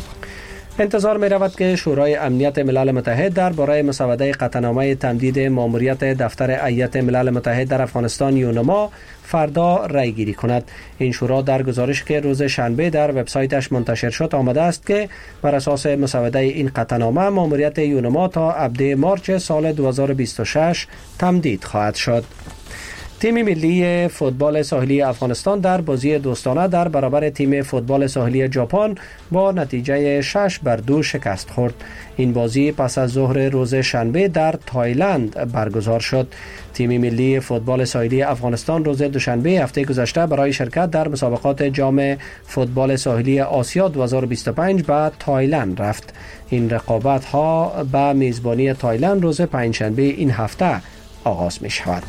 انتظار می رود که شورای امنیت ملل متحد درباره مسوده قطعنامه تمدید ماموریت دفتر هیئت ملل متحد در افغانستان یونما فردا رای گیری کند. این شورا در گزارشی که روز شنبه در وبسایتش منتشر شد آمده است که بر اساس مسوده این قطعنامه ماموریت یونما تا ابد مارچ سال دو هزار و بیست و شش تمدید خواهد شد. تیم ملی فوتبال ساحلی افغانستان در بازی دوستانه در برابر تیم فوتبال ساحلی ژاپن با نتیجه شش بر دو شکست خورد. این بازی پس از ظهر روز شنبه در تایلند برگزار شد. تیم ملی فوتبال ساحلی افغانستان روز دوشنبه هفته گذشته برای شرکت در مسابقات جام فوتبال ساحلی آسیا دو هزار و بیست و پنج به تایلند رفت. این رقابت ها به میزبانی تایلند روز پنجشنبه این هفته آغاز می شود.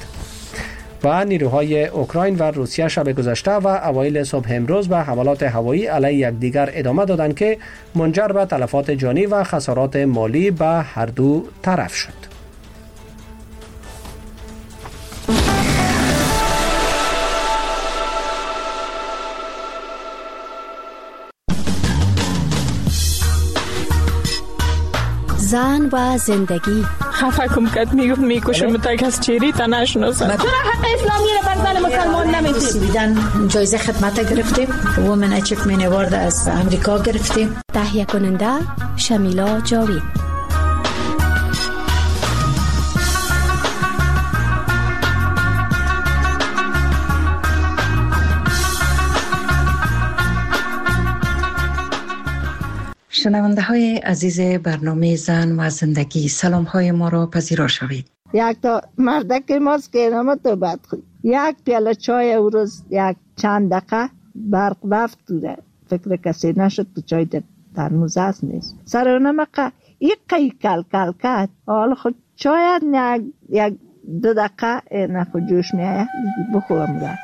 و نیروهای اوکراین و روسیه شب گذشته و اوایل صبح امروز به حملات هوایی علیه یکدیگر ادامه دادند که منجر به تلفات جانی و خسارات مالی به هر دو طرف شد. زن و زندگی خفه کم کت میگفت میکشم تا کس چیری تا نشناسم. چرا حق اسلامی رو بر زن مسلمان نمیدید؟ بیدن جایزه خدمت گرفتیم، وومن اچیومنت اوارد از امریکا گرفتیم. تهیه کننده شمیلا جاوید. شنونده های عزیز برنامه زن و زندگی، سلام های ما را پذیرا شوید. یک تا مردک ماست که نامه تو بد خود یک پیاله چای او روز یک چند دقیقه برق رفت توده فکر کسی نشد تو چای در ترموز هست نیست سر اونمقه یک قی کل کل کد حال خود چای یک دو دقیقه نخود جوش میایه بخورم ده.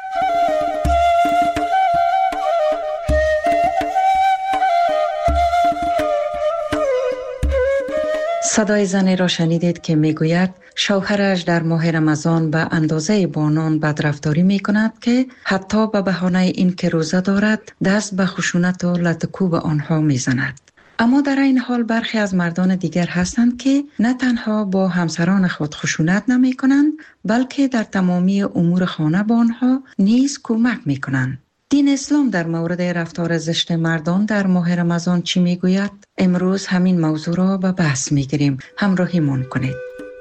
صدای زنی را شنیدید که میگوید شوهرش در ماه رمضان به اندازه بانان بدرفتاری می کند که حتی به بهانه این که روزه دارد دست به خشونت و لطکوب آنها می زند. اما در این حال برخی از مردان دیگر هستند که نه تنها با همسران خود خشونت نمی کنند بلکه در تمامی امور خانه با آنها نیز کمک می کنند. دین اسلام در مورد رفتار زشت مردان در ماه رمضان چی میگوید؟ امروز همین موضوع را به بحث میگیریم. همراهیمان کنید.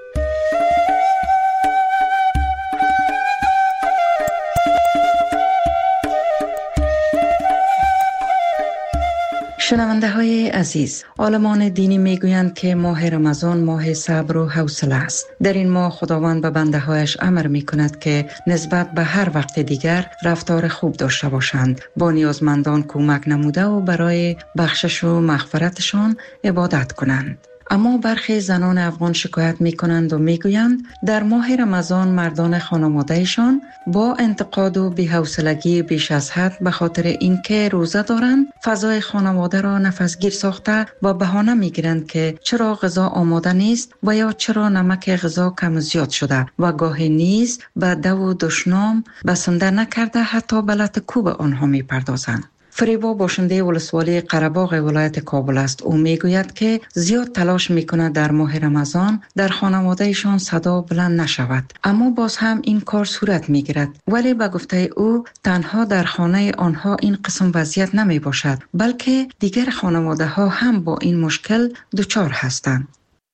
شنونده های عزیز، عالمان دینی میگویند که ماه رمضان ماه صبر و حوصله است. در این ماه خداوند به بنده هایش امر می کند که نسبت به هر وقت دیگر رفتار خوب داشته باشند، با نیازمندان کمک نموده و برای بخشش و مغفرتشان عبادت کنند. اما برخی زنان افغان شکایت می کنند و می گویند در ماه رمضان مردان خانوادهشان با انتقاد و بی‌حوصلگی بیش از حد به خاطر اینکه روزه دارند فضای خانواده را نفسگیر ساخته و بهانه می گیرند که چرا غذا آماده نیست و یا چرا نمک غذا کم زیاد شده و گاهی نیز به دو و دشنام بسنده نکرده حتی به لط کوب آنها می پردازند. فریبا باشنده ولسوالی قره‌باغ ولایت کابل است. او میگوید که زیاد تلاش میکند در ماه رمضان در خانوادهشان صدا بلند نشود، اما باز هم این کار صورت میگیرد. ولی به گفته او تنها در خانه آنها این قسم وضعیت نمی باشد، بلکه دیگر خانواده ها هم با این مشکل دچار هستند.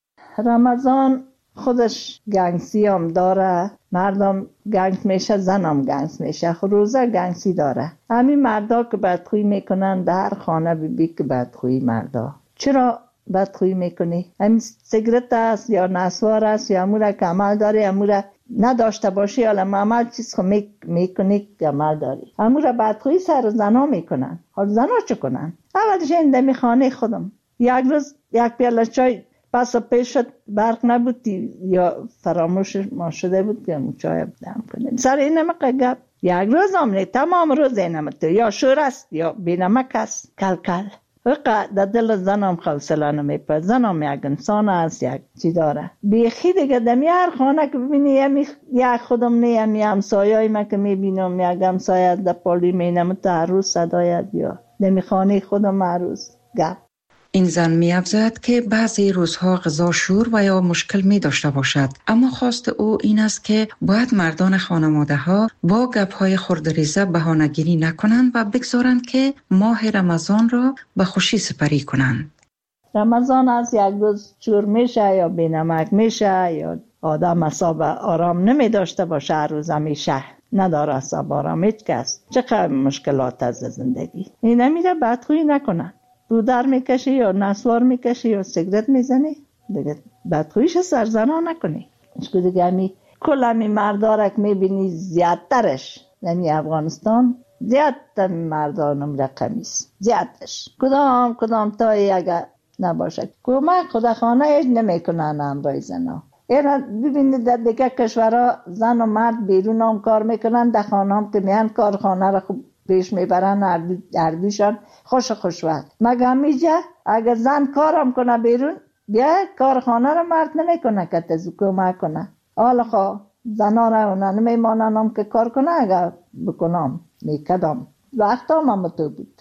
رمضان خودش گنگسی هم داره، مردم گنگ میشه، زنم گنگ میشه، روزه گنگسی داره. همین مردا که بدخویی میکنن در خانه بی بی که بدخویی مردا. چرا بدخویی میکنی؟ همین سیگرت است یا نسوار است یا اموره که عمل داری، اموره نداشته باشی حالا عمل چیز خو میکنی که عمل داری. اموره بدخویی سر زنا میکنن. حال زنا چه کنن؟ اولش این دمی خانه خودم یک روز یک پیاله چای پس پیش شد، برق نبود یا فراموش ما شده بود که مو چای دم کنیم. سر این نمک گپ یک روز هم نه، تمام روز این نمک یا شور است یا بی نمک است. کل کل وقت در دل زنم خوصله نمیپد. زنم یک انسان است، یک چی داره بیخی دیگه. دمی هر خانه که ببینی یک خودم نه یمی همسایه‌ای من که میبینم یک همسایه در پالی مینم تا هر روز صدایت یا دمی خانه خودم هر روز گپ. این زن می افزاید که بعضی روزها غذا شور و یا مشکل می داشته باشد، اما خواست او این است که باید مردان خانواده ها با گپ های خردریزه بهانه‌گیری نکنند و بگذارند که ماه رمضان را به خوشی سپری کنند. رمضان از یک روز شور میشه یا بینمک میشه یا آدم اصاب آرام نمی داشته باشه، هر روز همیشه نداره اصاب آرام هیچ کس. چقدر مشکلات از زندگی این نمیره بدخویی نکنن. دودر میکشی یا نسوار میکشی یا سیگرت میزنی دیگه بدخویش سر زنا نکنی. اشکو دیگه همی کل همی مردارک میبینی زیادترش یعنی افغانستان زیادتر مردانم رقمیست زیادتش کدام کدام تایی اگر نباشه کمک خدا خانه ایج نمیکنن همراه زنا. اینا ببینید در دیگه کشورها زن و مرد بیرون هم کار میکنن، در خانه هم که میان کارخانه را خوب پیش میبرن، اردوشان خوش خوش وقت. مگه میجه اگر زن کارم کنه بیرون بیا کارخانه رو مرد نمیکنه که تزو کمک کنه. حالا خواه زنا رو نمیماننم که کار کنه، اگر بکنم میکدم وقت هم هم تو بود.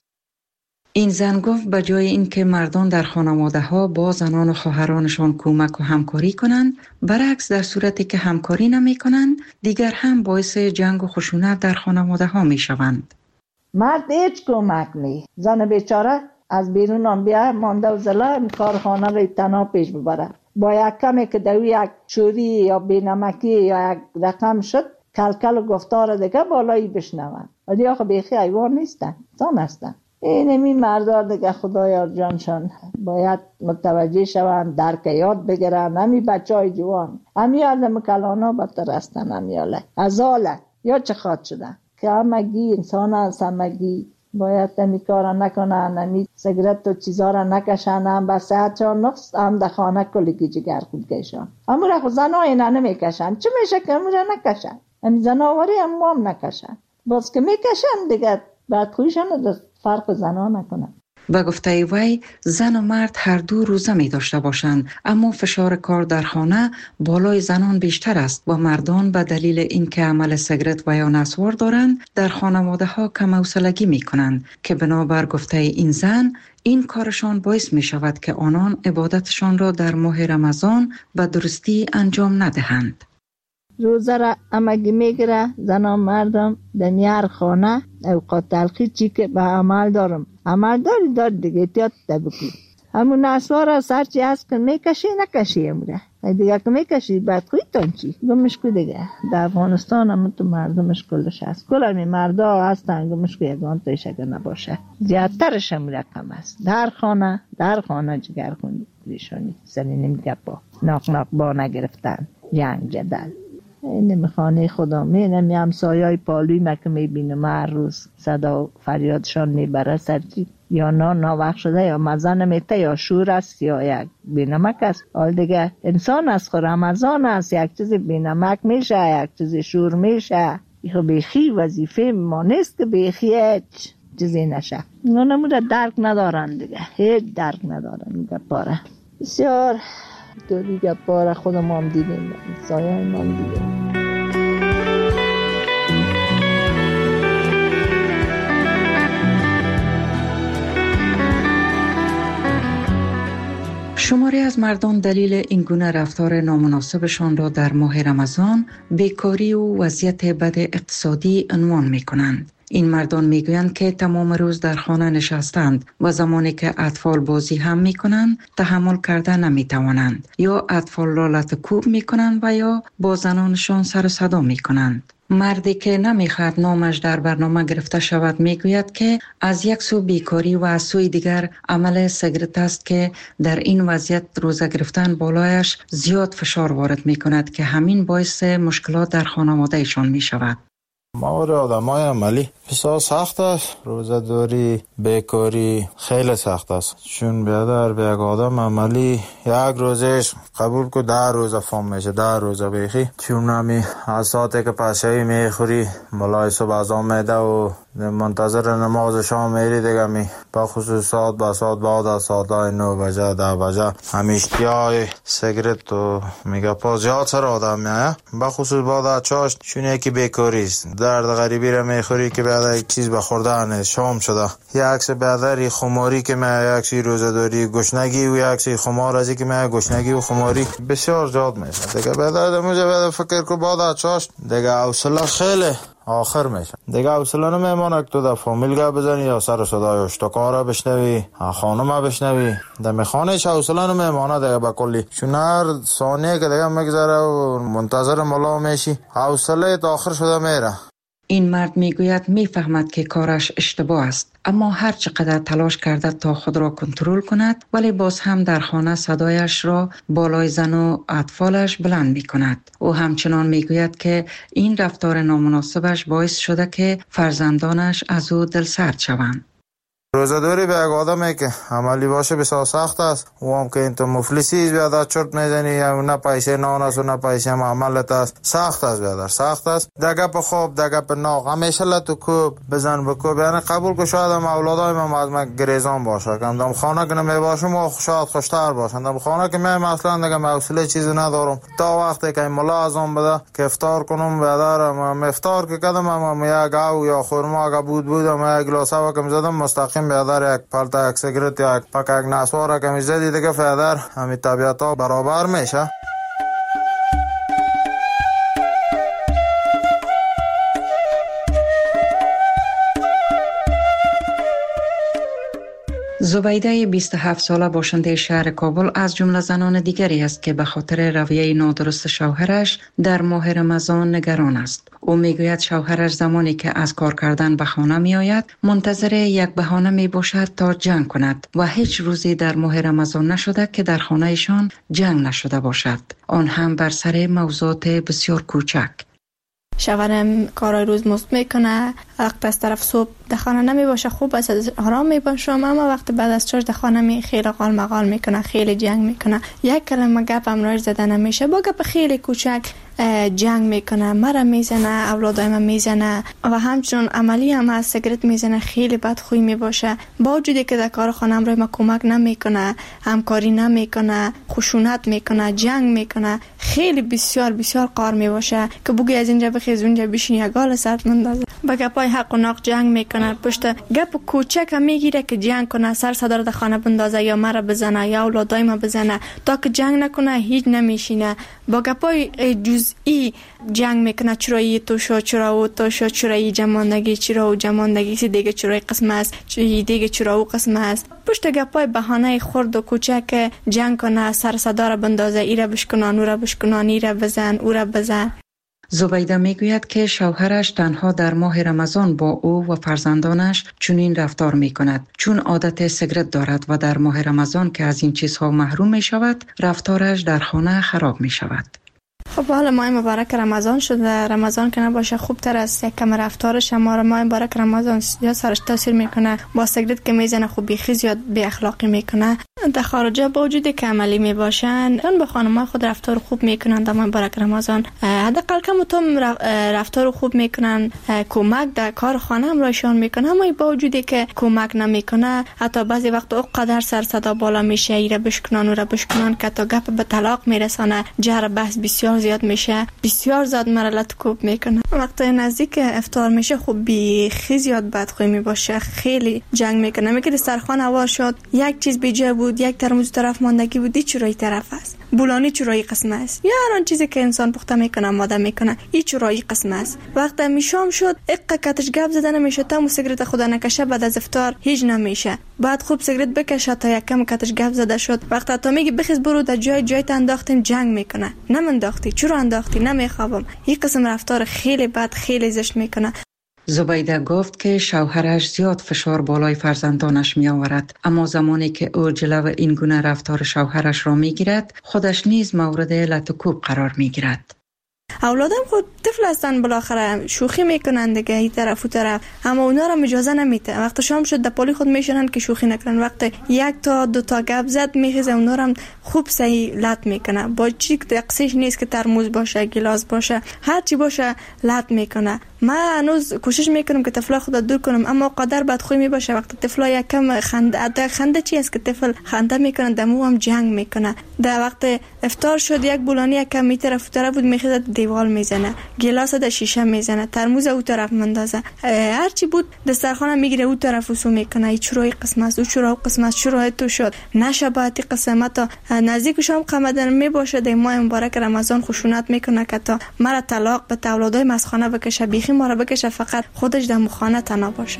این زن گفت به جای اینکه مردان در خانواده ها با زنان و خواهرانشان کمک و همکاری کنند، برعکس در صورتی که همکاری نمی کنند دیگر هم باعث جنگ و خشونت در خانواده ها می شوند. مرد هیچ کمک نی، زن بیچاره از بیرون هم بیا مانده و زلا کارخانه رو تنها پیش ببره. با یک کمی که دوی یک چوری یا بینمکی یا یک رقم شد کلکل و گفتار دیگه بالایی بشنون. ولی آخه بیخی ایوان نیستن، زن هستن. اینمی مردار دیگه خدایا جانشان باید متوجه شوند، درک یاد بگیرن. همی بچه های جوان همی آدم کلانا بدتر هستن، همی آله ازاله یا چه خواد شدن که همگی انسان هست، همگی باید همی کارا نکنن، همی سیگرت و چیزا را نکشن، هم به صحت چون نقص هم در خانه کلگی جگر خود کشن. همون را خود زنها اینا نمیکشن، چه میشه که همون را نکشن؟ همی زناواری هم هم نکشن، باز که میکشن دیگه بعد خویشن فرق زنها نکنن. به گفته وی زن و مرد هر دو روزه می داشته باشند، اما فشار کار در خانه بالای زنان بیشتر است و مردان به دلیل اینکه عمل سیگرت و یا نسوار دارند در خانواده ها کم حوصلگی می کنند که بنابر گفته این زن این کارشان باعث می شود که آنان عبادتشان را در ماه رمضان به درستی انجام ندهند. روزه را امگی میگیره زنان مردم دنیار خانه اوقات تلخی چی که به عمل دارم عمل داری دار دیگه احتیاط بکی. همون نسوار از هر چی هست که میکشی نکشی اموره دیگه که میکشی بدخوی تان چی گمش کو دیگه. در افغانستان هم تو مردمش کلش هست، کل همی مردا هستن گمش کو یگان تایش اگر نباشه زیادترش هم رقم هست. در خانه در خانه جگر خوندی ریشانی سنی نمی گپا ناق ناق با نگرفتن جنگ جدل این خانه خدا مینم همسایه‌های پالوی ما که میبینم هر روز صدا فریادشان میبره سرچی یا نا ناوقت شده یا مزه نمیته یا شور است یا یک بینمک است. حال دیگه انسان است خود رمضان است، یک چیز بینمک میشه یک چیز شور میشه. ایخو بیخی وظیفه ما نیست که بیخی هیچ چیزی نشه. اینا نموده درک ندارن دیگه، هیچ درک ندارن میگه پاره بسیار تو دیگه پاره خودم هم دیدیم سایه هم دیدیم. شماری از مردم دلیل این گونه رفتار نامناسبشان را در ماه رمضان بیکاری و وضعیت بد اقتصادی عنوان می کنند. این مردم می گویند که تمام روز در خانه نشستند و زمانی که اطفال بازی هم می کنند تحمل کرده نمی توانند یا اطفال را لطکوب می کنند و یا با زنانشان سر و صدا می کنند. مردی که نمیخواد نامش در برنامه گرفته شود میگوید که از یک سو بیکاری و از سوی دیگر عمل سیگارت است که در این وضعیت روزه گرفتن بالایش زیاد فشار وارد می کند که همین باعث مشکلات در خانواده ایشان می شود. ماور آدمای عملی بسیار سخت است. روزه داری بیکاری خیلی سخت است، چون بیادر به یک آدم عملی یک روزش قبول که ده روزه فام میشه، ده روزه بیخی، چون نمی از ساعتی که پشهی میخوری ملای صبح از آمده و منتظر نماز شام میری دیگه می با خصوص ساعت با ساعت بعد از ساعت های نو بجه ده بجه همیشتی های سیگرت و میگه پا زیاد سر آدم میایه با خصوص بعد از چاشت، چون یکی بیکاری است. درد غریبی را میخوری که بعد یک چیز به خوردن شام شده، یک عکس بعد خماری که میایه، یک روزه داری گشنگی و یک خمار ازی که میایه گشنگی و خماری بسیار زیاد میشه دیگه. بعد موجه بعد فکر کو بعد از چاشت دیگه حوصله خیلی آخر میشه دیگه. حوصله نمیمونه که تو در فامیل گه بزنی یا سر صدای اشتکار بشنوی، خانم بشنوی، در خانهش حوصله نمیمونه دیگه با کلی، چون هر ثانیه که دیگه میگذره و منتظر ملا میشی حوصله تا آخر شده میره. این مرد میگوید میفهمد که کارش اشتباه است، اما هر چقدر تلاش کرده تا خود را کنترل کند ولی باز هم در خانه صدایش را بالای زن و اطفالش بلند می کند. او همچنان میگوید که این رفتار نامناسبش باعث شده که فرزندانش از او دلسرد شوند. روزه‌داری به یک آدمی که عملی باشه بسیار سخت است. او هم که این تو مفلسی بیادر چرت میزنی، نه پیسه نان است و نه پیسه عملت است، سخت است بیادر، سخت است. دگه په خوب دگه په ناغ همیشه لتو کوب بزن بکوب، یعنی قبول که شاید هم اولادای من از من گریزان باشه، کندم خانه که نمی باشم و شاید خوشتر باشندم خانه که من اصلا دیگه حوصله چیزی ندارم تا وقتی که ملا ازم بده که افطار کنم بیادر. من افطار که کردم هم یک گاو یا خرما که بود بودم یک گلاس هوا که می‌زدم مستقیم بیادر یک پالتا یک سیگرت یا یک پاک یک نسوار که میزدی دیگه بیادر همین طبیعت ها برابر میشه. زبیده بیست و هفت ساله باشنده شهر کابل از جمله زنان دیگری است که به خاطر رویه نادرست شوهرش در ماه رمضان نگران است. او میگوید شوهرش زمانی که از کار کردن به خانه می آید منتظر یک بهانه می باشد تا جنگ کند و هیچ روزی در ماه رمضان نشده که در خانه ایشان جنگ نشده باشد، آن هم بر سر موضوعات بسیار کوچک. شوهرم کارای روز مست میکنه، وقت از طرف صبح در خانه نمی باشه، خوب است آرام می باشم، اما وقت بعد از چاش در خانه می خیلی قال مقال میکنه، خیلی جنگ میکنه، یک کلمه گپ هم راش زده نمیشه، با گپ خیلی کوچک جنگ میکنه، مرا میزنه، اولادای من میزنه و همچنان عملی هم از سیگرت میزنه، خیلی بدخوی میباشه. با وجودی که در کار خانم روی ما کمک نمیکنه، همکاری نمیکنه، خشونت میکنه، جنگ میکنه، خیلی بسیار بسیار قار میباشه که بگی از اینجا بخیز اونجا بشین یک گال سرت مندازه. با گپای حق و ناق جنگ میکنه، پشت گپ کوچک هم میگیره که جنگ کنه، سر صدر در خانه بندازه یا مرا بزنه یا اولادای ما بزنه، تا که جنگ نکنه هیچ نمیشینه. با گپای جزئی جنگ میکنه، چرایی تو شو، چرا او تو شو، چرایی جماندگی، چرا او جماندگی سی دیگه چرای قسم است، چرایی دیگه چرا او قسم است. پشت گپای بهانه خرد و کوچک جنگ کنه، سر صدا را بندازه، ایره بشکنان، او را بشکنان، ایره بزن، او را بزن. زبیده میگوید که شوهرش تنها در ماه رمضان با او و فرزندانش چنین رفتار میکند، چون عادت سیگرت دارد و در ماه رمضان که از این چیزها محروم می شود رفتارش در خانه خراب می شود. خب حالا ماه مبارک رمضان شده. رمضان که نباشه خوب تر از یک کم رفتارش ما ماه مبارک رمضان یا سرش تاثیر میکنه. با سیگرت که میزنه خوب بیخیز یا بی اخلاقی میکنه. در خارجه با وجودی که عملی میباشن اون به خانم‌ها خود رفتار خوب میکنن در ماه مبارک رمضان. حداقل کم تو رفتار خوب میکنن، کمک در کار خانه هم رایشان میکنه. اما با وجودی که کمک نمیکنه حتی بعضی وقت او قدر سر صدا بالا میشه، ایره بشکنان و را بشکنان که تا گپ به طلاق میرسانه. جر بحث بسیار زیاد میشه، بسیار زیاد مرحلت کوب میکنه. وقتی نزدیک افطار میشه خوب بیخی زیاد بدخوی میباشه، خیلی جنگ میکنه. میگه سرخوان هوا شد، یک چیز بیجا بود، یک ترموز طرف ماندگی بود، چرایی طرف است، بولانی چرایی قسم است، یا هر آن چیزی که انسان پخته میکنه ماده میکنه این چرایی قسم است. وقتی میشام شد اقا کتش گپ زدن میشه، تا سیگرت خدا نکشه بعد از افطار هیچ نمیشه. بعد خوب سیگرت بکشه تا یکم کتش گپ زده شد. وقتی تا میگی بخیز برو در جای جای انداختیم جنگ میکنه. نمنداختی، چرا انداختی؟ نمیخوابم. این قسم رفتار خیلی بد، خیلی زشت میکنه. زبیده گفت که شوهرش زیاد فشار بالای فرزندانش می آورد، اما زمانی که او جلو این گونه رفتار شوهرش را می گیرد خودش نیز مورد لط و کوب قرار می گیرد. اولادم خود طفل هستن، بالاخره شوخی میکنن دیگه این طرف و طرف، اما اونا را اجازه نمیده. وقت شام شد دپالی خود میشنن که شوخی نکنن. وقت یک تا دو تا گپ زد میخیزه اونا را خوب صحیح لط میکنه. با چی دقیقش نیست که ترموز باشه، گلاس باشه، هر چی باشه لط میکنه. من هنوز کوشش میکنم که طفلا خود دور کنم، اما قدر بدخوی میباشه. وقت طفلا یکم خنده خنده چی است که طفل خنده میکنه دمو هم جنگ میکنه. در وقت افطار شد یک بولانی یکم می طرف و طرف بود میخیزه دیوال میزنه، گلاس در شیشه میزنه، ترموز او طرف مندازه، هر چی بود دسترخوان میگیره او طرف وسو میکنه. این چرای قسم است، او چرا قسم است، چرا تو شد نشباتی قسمت نزدیک شام قمدن میباشه. در ماه مبارک رمضان خشونت میکنه که تا مرا طلاق به اولادای مسخانه بکشه، بیخی ما را بکشه، فقط خودش در مخانه تنها باشه.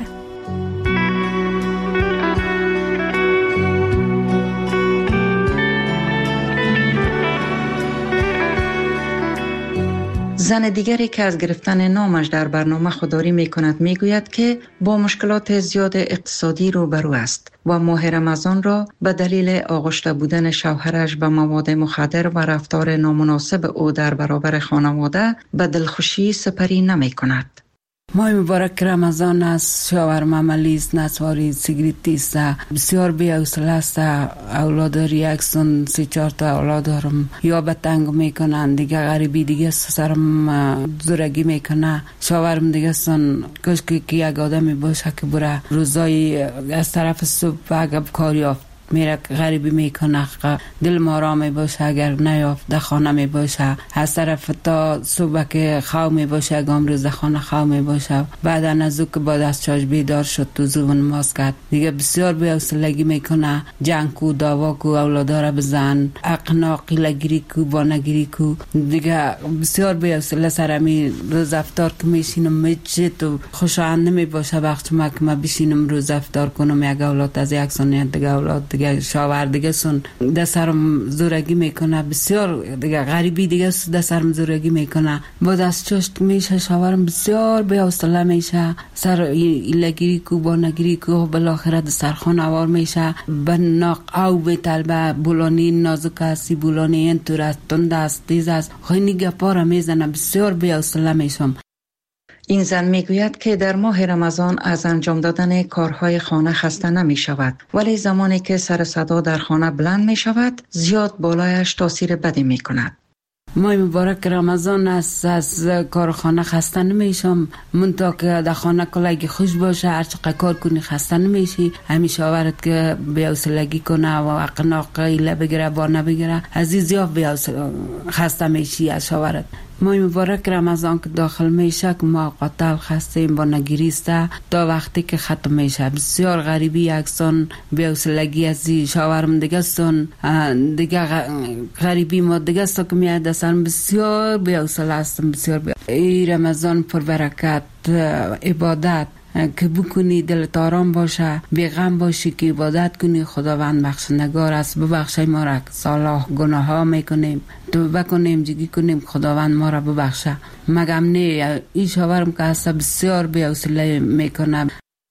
زن دیگری که از گرفتن نامش در برنامه خودداری می کند می گوید که با مشکلات زیاد اقتصادی روبرو است و ماه رمضان را به دلیل آغشته بودن شوهرش به مواد مخدر و رفتار نامناسب او در برابر خانواده به دلخوشی سپری نمی کند. ماه مبارک رمضان است، شاورم عملی است، نسواری سیگریتی است، بسیار بی حوصله است. اولاد ریاکسون سی چهار تا اولاد دارم، یا به تنگ میکنن دیگه، غریبی دیگه سرم زورگی میکنه. شاورم دیگه سن کاش که یک آدمی باشه که بره روزای از طرف صبح اگه کاری یافت میره غریبی میکنه، دل ما را می باشه. اگر نیافت در خانه می باشه، از طرف تا صبح که خواه می باشه، اگام روز خانه خواه می باشه. بعد از او که بعد از چاش بیدار شد تو زون ماز کرد دیگه بسیار بی حوصلگی میکنه. جنگ کو، دعوا کو، اولادا را بزن، اقناقی لگیری کو، بانگیری کو، دیگه بسیار بی حوصله. سرمی روز افطار که میشینم میچه تو خوشایند نمی باشه. وقت ما که ما بشینم روز افطار کنم یک اولاد از یک سنیت دیگه اولاد دیگه شاور دیگه سن دسترم زورگی میکنه، بسیار دیگه غریبی دیگه دسترم زورگی میکنه. با دست چشت میشه شاورم بسیار بی حوصله میشه. سر ایلگیری کو، بانگیری کو، بالاخره دسترخوان اوار میشه. به ناق او به طلبه بولانی نازک است، بولانی این طور است، تند است، تیز است، خیلی گپا را میزنه. بسیار بی حوصله میشم. این زن میگوید که در ماه رمضان از انجام دادن کارهای خانه خسته نمی شود، ولی زمانی که سر صدا در خانه بلند می شود زیاد بالایش تاثیر بدی می کند. ماه مبارک رمضان است، از کار خانه خسته نمیشم. منطقه که در خانه کلگی خوش باشه، هر چقدر کار کنی خسته نمیشی. همیشه آورد که بی‌حوصلگی کنه و اقناق ایله بگیره با نبگیره، از این زیاد بی‌حوصله خسته میشی از شاورت. ماه مبارک رمضان که داخل میشه که ما قاتل خستیم با نگیریسته تا وقتی که ختم میشه. بسیار غریبی اکسان بی‌حوصلگی از شاورم دیگه سن دیگه غریبی ما دیگه ستا که میاد دستان بسیار بی‌حوصله هستم. بسیار بی ای رمضان پر برکت عبادت که بکنی دلت آرام باشه، بیغم باشی که عبادت کنی. خداوند بخشندگار است، ببخشای ما را صلاح گناه ها میکنیم، توبه کنیم، جگی کنیم، خداوند ما را ببخشه. مگم نه این شاورم که هست بسیار بی‌حوصله میکنه.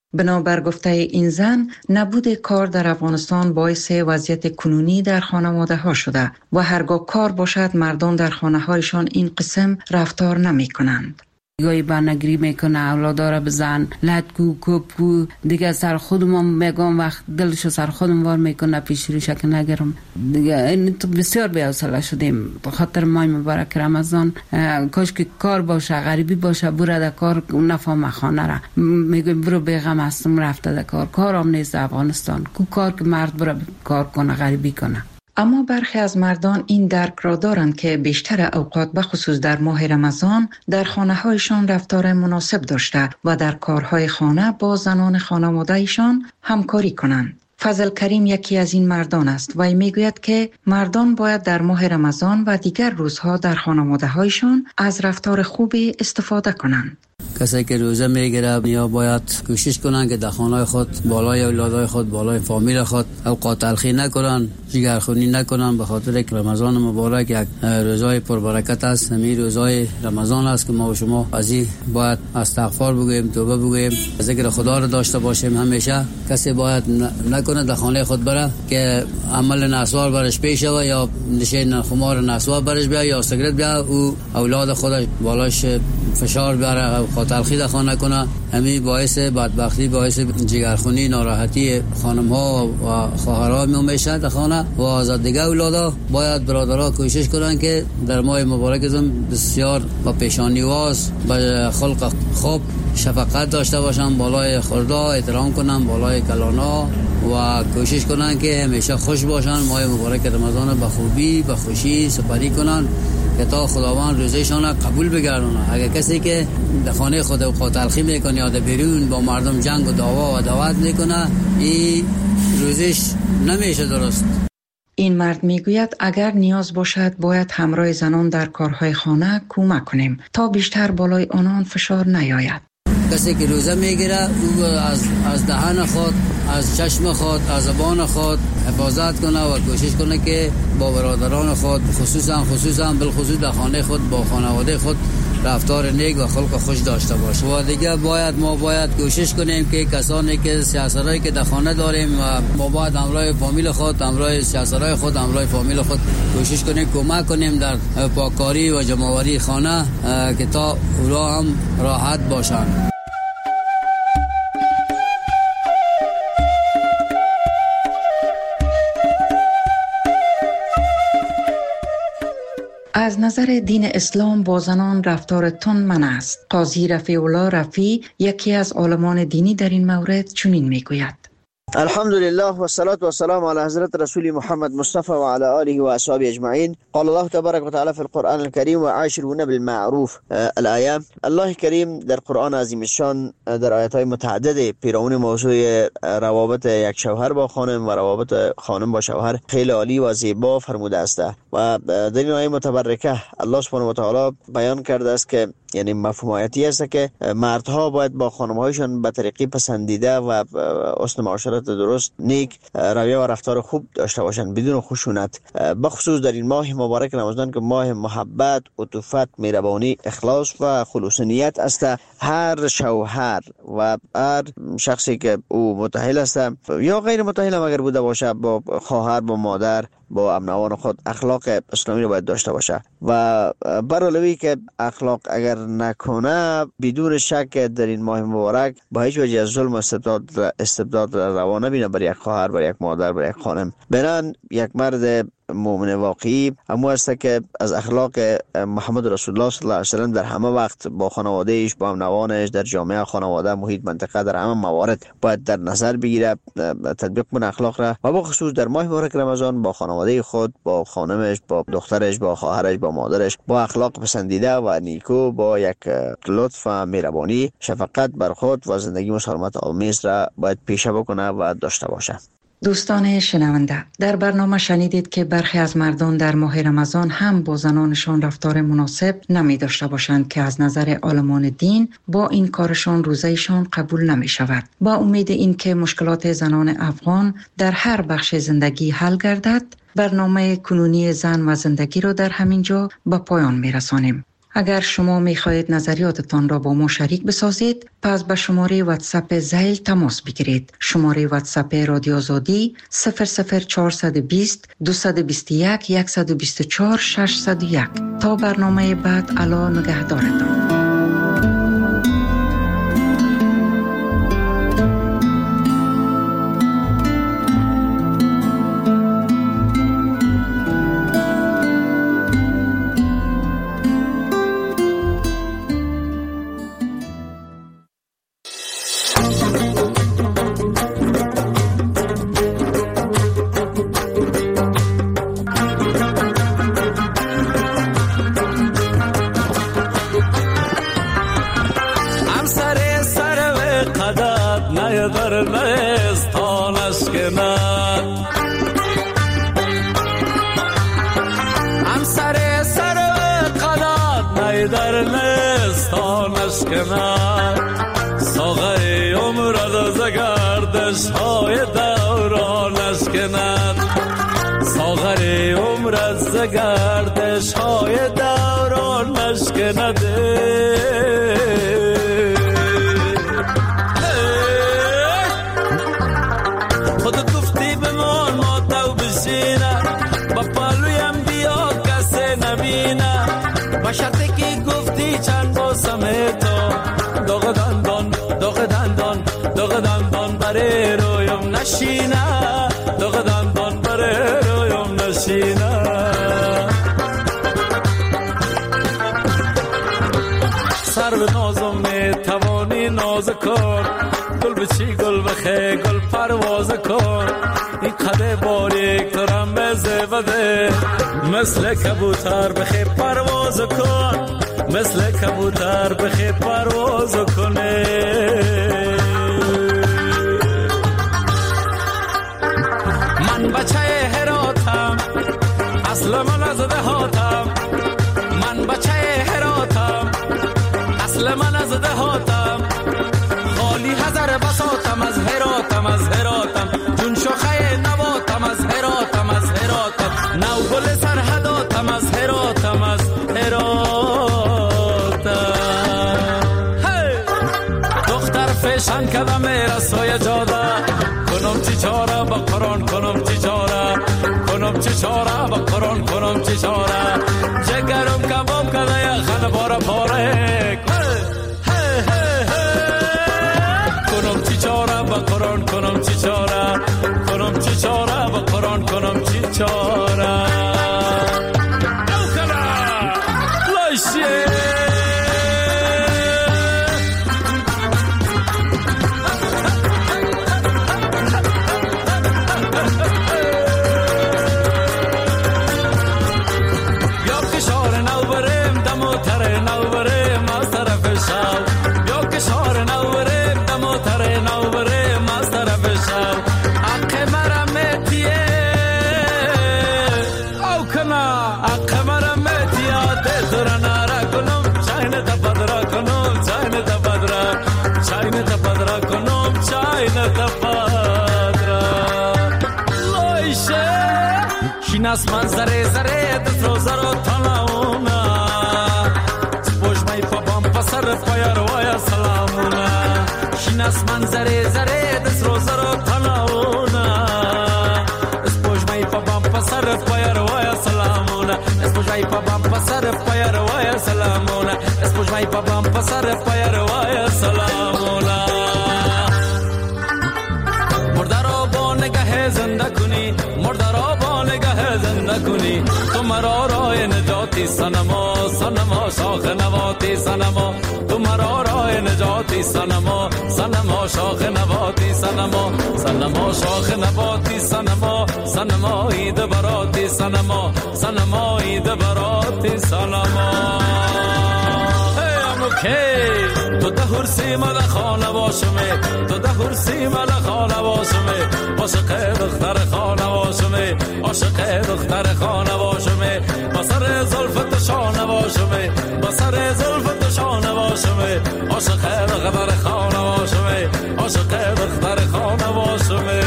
بنابر گفته این زن، نبود کار در افغانستان باعث وضعیت کنونی در خانواده ها شده و هرگاه کار باشد مردان در خانه هایشان این قسم رفتار نمی کنند. گاهی بانگری میکنه، اولادا را بزن، لطکو کوپکو دیگه سر خودم میگم وقت دلشو سر خودم وار میکنه پیش روشه که نگرم دیگه. این تو بسیار بی حوصله شدیم به خاطر ماه مبارک رمضان. کاش که کار باشه، غریبی باشه، برو در کار نفهم خانه را میگم برو بیغم هستم رفته در کار. کارم نیست افغانستان، کو کار که مرد برو کار کنه غریبی کنه. اما برخی از مردان این درک را دارند که بیشتر اوقات به خصوص در ماه رمضان در خانه هایشان رفتار مناسب داشته و در کارهای خانه با زنان خانواده ایشان همکاری کنند. فضل کریم یکی از این مردان است و میگوید که مردان باید در ماه رمضان و دیگر روزها در خانواده هایشان از رفتار خوبی استفاده کنند. کسی که روزه میگیره یا باید کوشش کنن که در خانه خود بالای اولادای خود بالای فامیل خود اوقات تلخی نکنن، جگرخونی نکنن، به خاطر که رمضان مبارک یک روزای پربرکت است. همین روزای رمضان است که ما و شما از این باید استغفار بگوییم، توبه بگوییم، ذکر خدا را داشته باشیم. همیشه کسی باید نکنه در خانه خود بره که عمل نسوار برش پیش و یا نشین خمار نسوار برش بیا یا سیگرت بیا او اولاد خودش بالاش فشار بیاره و تلخی در خانه کنه. همین باعث بدبختی، باعث جگرخونی، ناراحتی خانم ها و خواهرها میشه در خانه و از دیگه اولادا. باید برادرها کوشش کنن که در ماه مبارکتون بسیار با پیشانیواز با خلق خوب شفقت داشته باشن، بالای خوردا احترام کنن، بالای کلانا و کوشش کنن که همیشه خوش باشن. ماه مبارک رمضان به خوبی به خوشی سپری کنن که تا خداوند روزشان قبول بگردونه. اگر کسی که در خانه خود اوقات تلخی میکنه یا در بیرون با مردم جنگ و دعوا و دعوت میکنه، این روزش نمیشه درست. این مرد میگوید اگر نیاز باشد باید همراه زنان در کارهای خانه کمک کنیم تا بیشتر بالای آنان فشار نیاید. کسی که روزه میگیره او از از دهان خود، از چشم خود، از زبان خود حفاظت کنه و کوشش کنه که با برادران خود خصوصا خصوصا بالخصوص در خانه خود با خانواده خود رفتار نیک و خلق خوش داشته باشه. و دیگه باید ما باید کوشش کنیم که کسانی که سیاستایی که در خانه داریم و ما باید امرای فامیل خود، امرای سیاستای خود، امرای فامیل خود کوشش کنیم کمک کنیم در پاککاری و جمع‌آوری خانه که تا اونا هم راحت باشن. از نظر دین اسلام با زنان رفتار تند منع است. قاضی رفیع الله رفیع یکی از عالمان دینی در این مورد چنین میگوید: الحمدلله و الصلاة و السلام علی حضرت رسول محمد مصطفى و علی آله و اصحابه اجمعین. قال الله تبارک و تعالی فی القرآن الكریم و عاشرون بالمعروف. الآیه. الله کریم در قرآن عظیم الشان در آیات متعدد پیرامون موضوع روابط یک شوهر با خانم و روابط خانم با شوهر خیلی عالی و زیبا فرموده است و در این آیه متبرکه الله سبحانه و تعالی بیان کرده است که یعنی مفهوم آیاتی است که مردها باید با خانم‌هایشان به طریقی پسندیده و حسن معاشرت درست، نیک رویه و رفتار خوب داشته باشند بدون خشونت، بخصوص در این ماه مبارک رمضان که ماه محبت، عطوفت، مهربانی، اخلاص و خلوص نیت است. هر شوهر و هر شخصی که او متأهل است یا غیر متأهل اگر بوده باشه با خواهر، با مادر، با امنوان خود اخلاق اسلامی رو باید داشته باشه و برعلاوه که اخلاق اگر نکنه بدون شک در این ماه مبارک با هیچ وجه از ظلم و استبداد استبداد روا نبینه بر یک خواهر، بر یک مادر، بر یک خانم. بنان یک مرد مؤمن واقعی همو است که از اخلاق محمد رسول الله صلی الله علیه و سلم در همه وقت با خانواده‌اش، با امنوانش، در جامعه، خانواده، محیط، منطقه، در همه موارد باید در نظر بگیره، تطبیق کنه اخلاق را و با خصوص در ماه مبارک رمضان با خانواده خود، با خانمش، با دخترش، با خواهرش، با مادرش با اخلاق پسندیده و نیکو، با یک لطف و مهربانی، شفقت بر خود و زندگی مسالمت آمیز را باید پیشه بکنه و داشته باشه. دوستان شنونده، در برنامه شنیدید که برخی از مردان در ماه رمضان هم با زنانشان رفتار مناسب نمی داشته باشند که از نظر عالمان دین با این کارشان روزهشان قبول نمی شود. با امید این که مشکلات زنان افغان در هر بخش زندگی حل گردد، برنامه کنونی زن و زندگی را در همین جا به پایان می رسانیم. اگر شما می خواهید نظریاتتان را با ما شریک بسازید، پس به شماره واتساپ زیل تماس بگیرید. شماره واتساپ رادیو آزادی صفر صفر چهارصد و بیست دویست و بیست و یک صد و بیست و چهار ششصد و یک. تا برنامه بعد، الا نگهدارتان. گردش های دوران نشکنده خودت گفتی بمان ما تو بشینه با پالویم بیا کسی نبینه با شرطی که گفتی چند باسمه تو داغ دندان داغ دندان داغ دندان برای رویم نشینه داغ دندان برای رویم نشینه سر به نازم نتوانی ناز کن گل بچی گل بخی گل پرواز کن این قده باریک دارم بزه بده مثل کبوتر بخی پرواز کن مثل کبوتر بخی پرواز کنه من بچه هراتم اصل من از دهاتم من بچه هراتم اصل من از دهاتم خالی هزار بساتم از هراتم از هراتم جون شخه نباتم از هراتم از هراتم نو گل سرحداتم از هراتم از هراتم دختر فشن کدم رسای جاده کنم چی چاره با قرآن کنم چی چاره کنم چی چاره با قرآن کنم چی چاره جگرم کباب کده یا خانه بارا پاره کنم چی چاره با قرآن کنم چی چاره کنم چی چاره با قرآن کنم چی چاره او کنه لایشه شیناس من زره زره دست رو زر و تناونا سپوش مای پابام پسر پایر وای سلامونا شیناس من زره زره دست رو زر و تناونا سپوش مای پابام پسر پایر وای سلامونا سپوش مای پابام پسر پایر وای سلامونا سپوش مای پابام پسر پایر وای سلامونا مردارو با نگاه زنده کنی مردارو با نگاه زنده کنی تو مرا راه نجاتی سنما سنما شاخ نواتی سنما تو مرا راه نجاتی سنما سنما شاخ نواتی سنما سنما شاخ نواتی سنما سنما عید براتی سنما سنما عید براتی سنما تو ده هرسی مال خانه باشمه تو ده هرسی مال خانه باشمه عاشق دختر خانه باشمه عاشق دختر خانه باشمه بسر زلفت شانه باشمه بسر زلفت شانه باشمه عاشق دختر خانه باشمه عاشق دختر خانه باشمه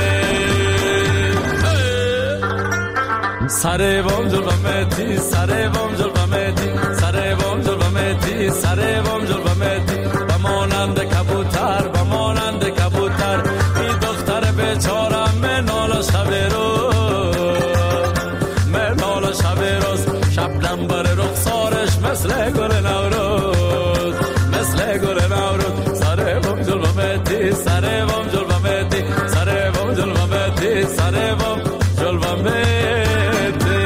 سر بام جلوه میتی سر بام جلوه میتی سر بام جلوه میتی میتی سر بام جلوه میتی بمانند کبوتر بمانند کبوتر ای دختر بیچاره می ناله شب روز می ناله شب روز شبنم بر رخسارش مثل گل نوروز مثل گل نوروز سر بام جلوه میتی سر بام جلوه میتی سر بام جلوه میتی سر بام جلوه میتی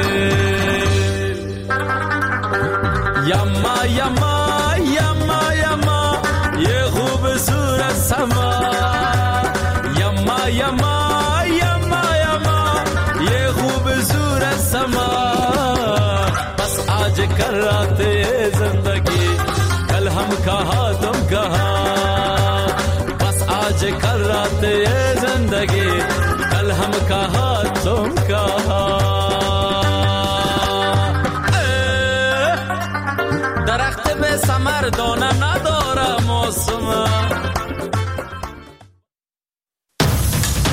یما یما یما یما یه خوب صورت سما یما یما یما یما یه خوب صورت سما بس آج کر راتے زندگی کل ہم کہا تم کہا بس آج کر راتے زندگی کل ہم کہا تم کہا درخت به ثمر دانه نداره موسم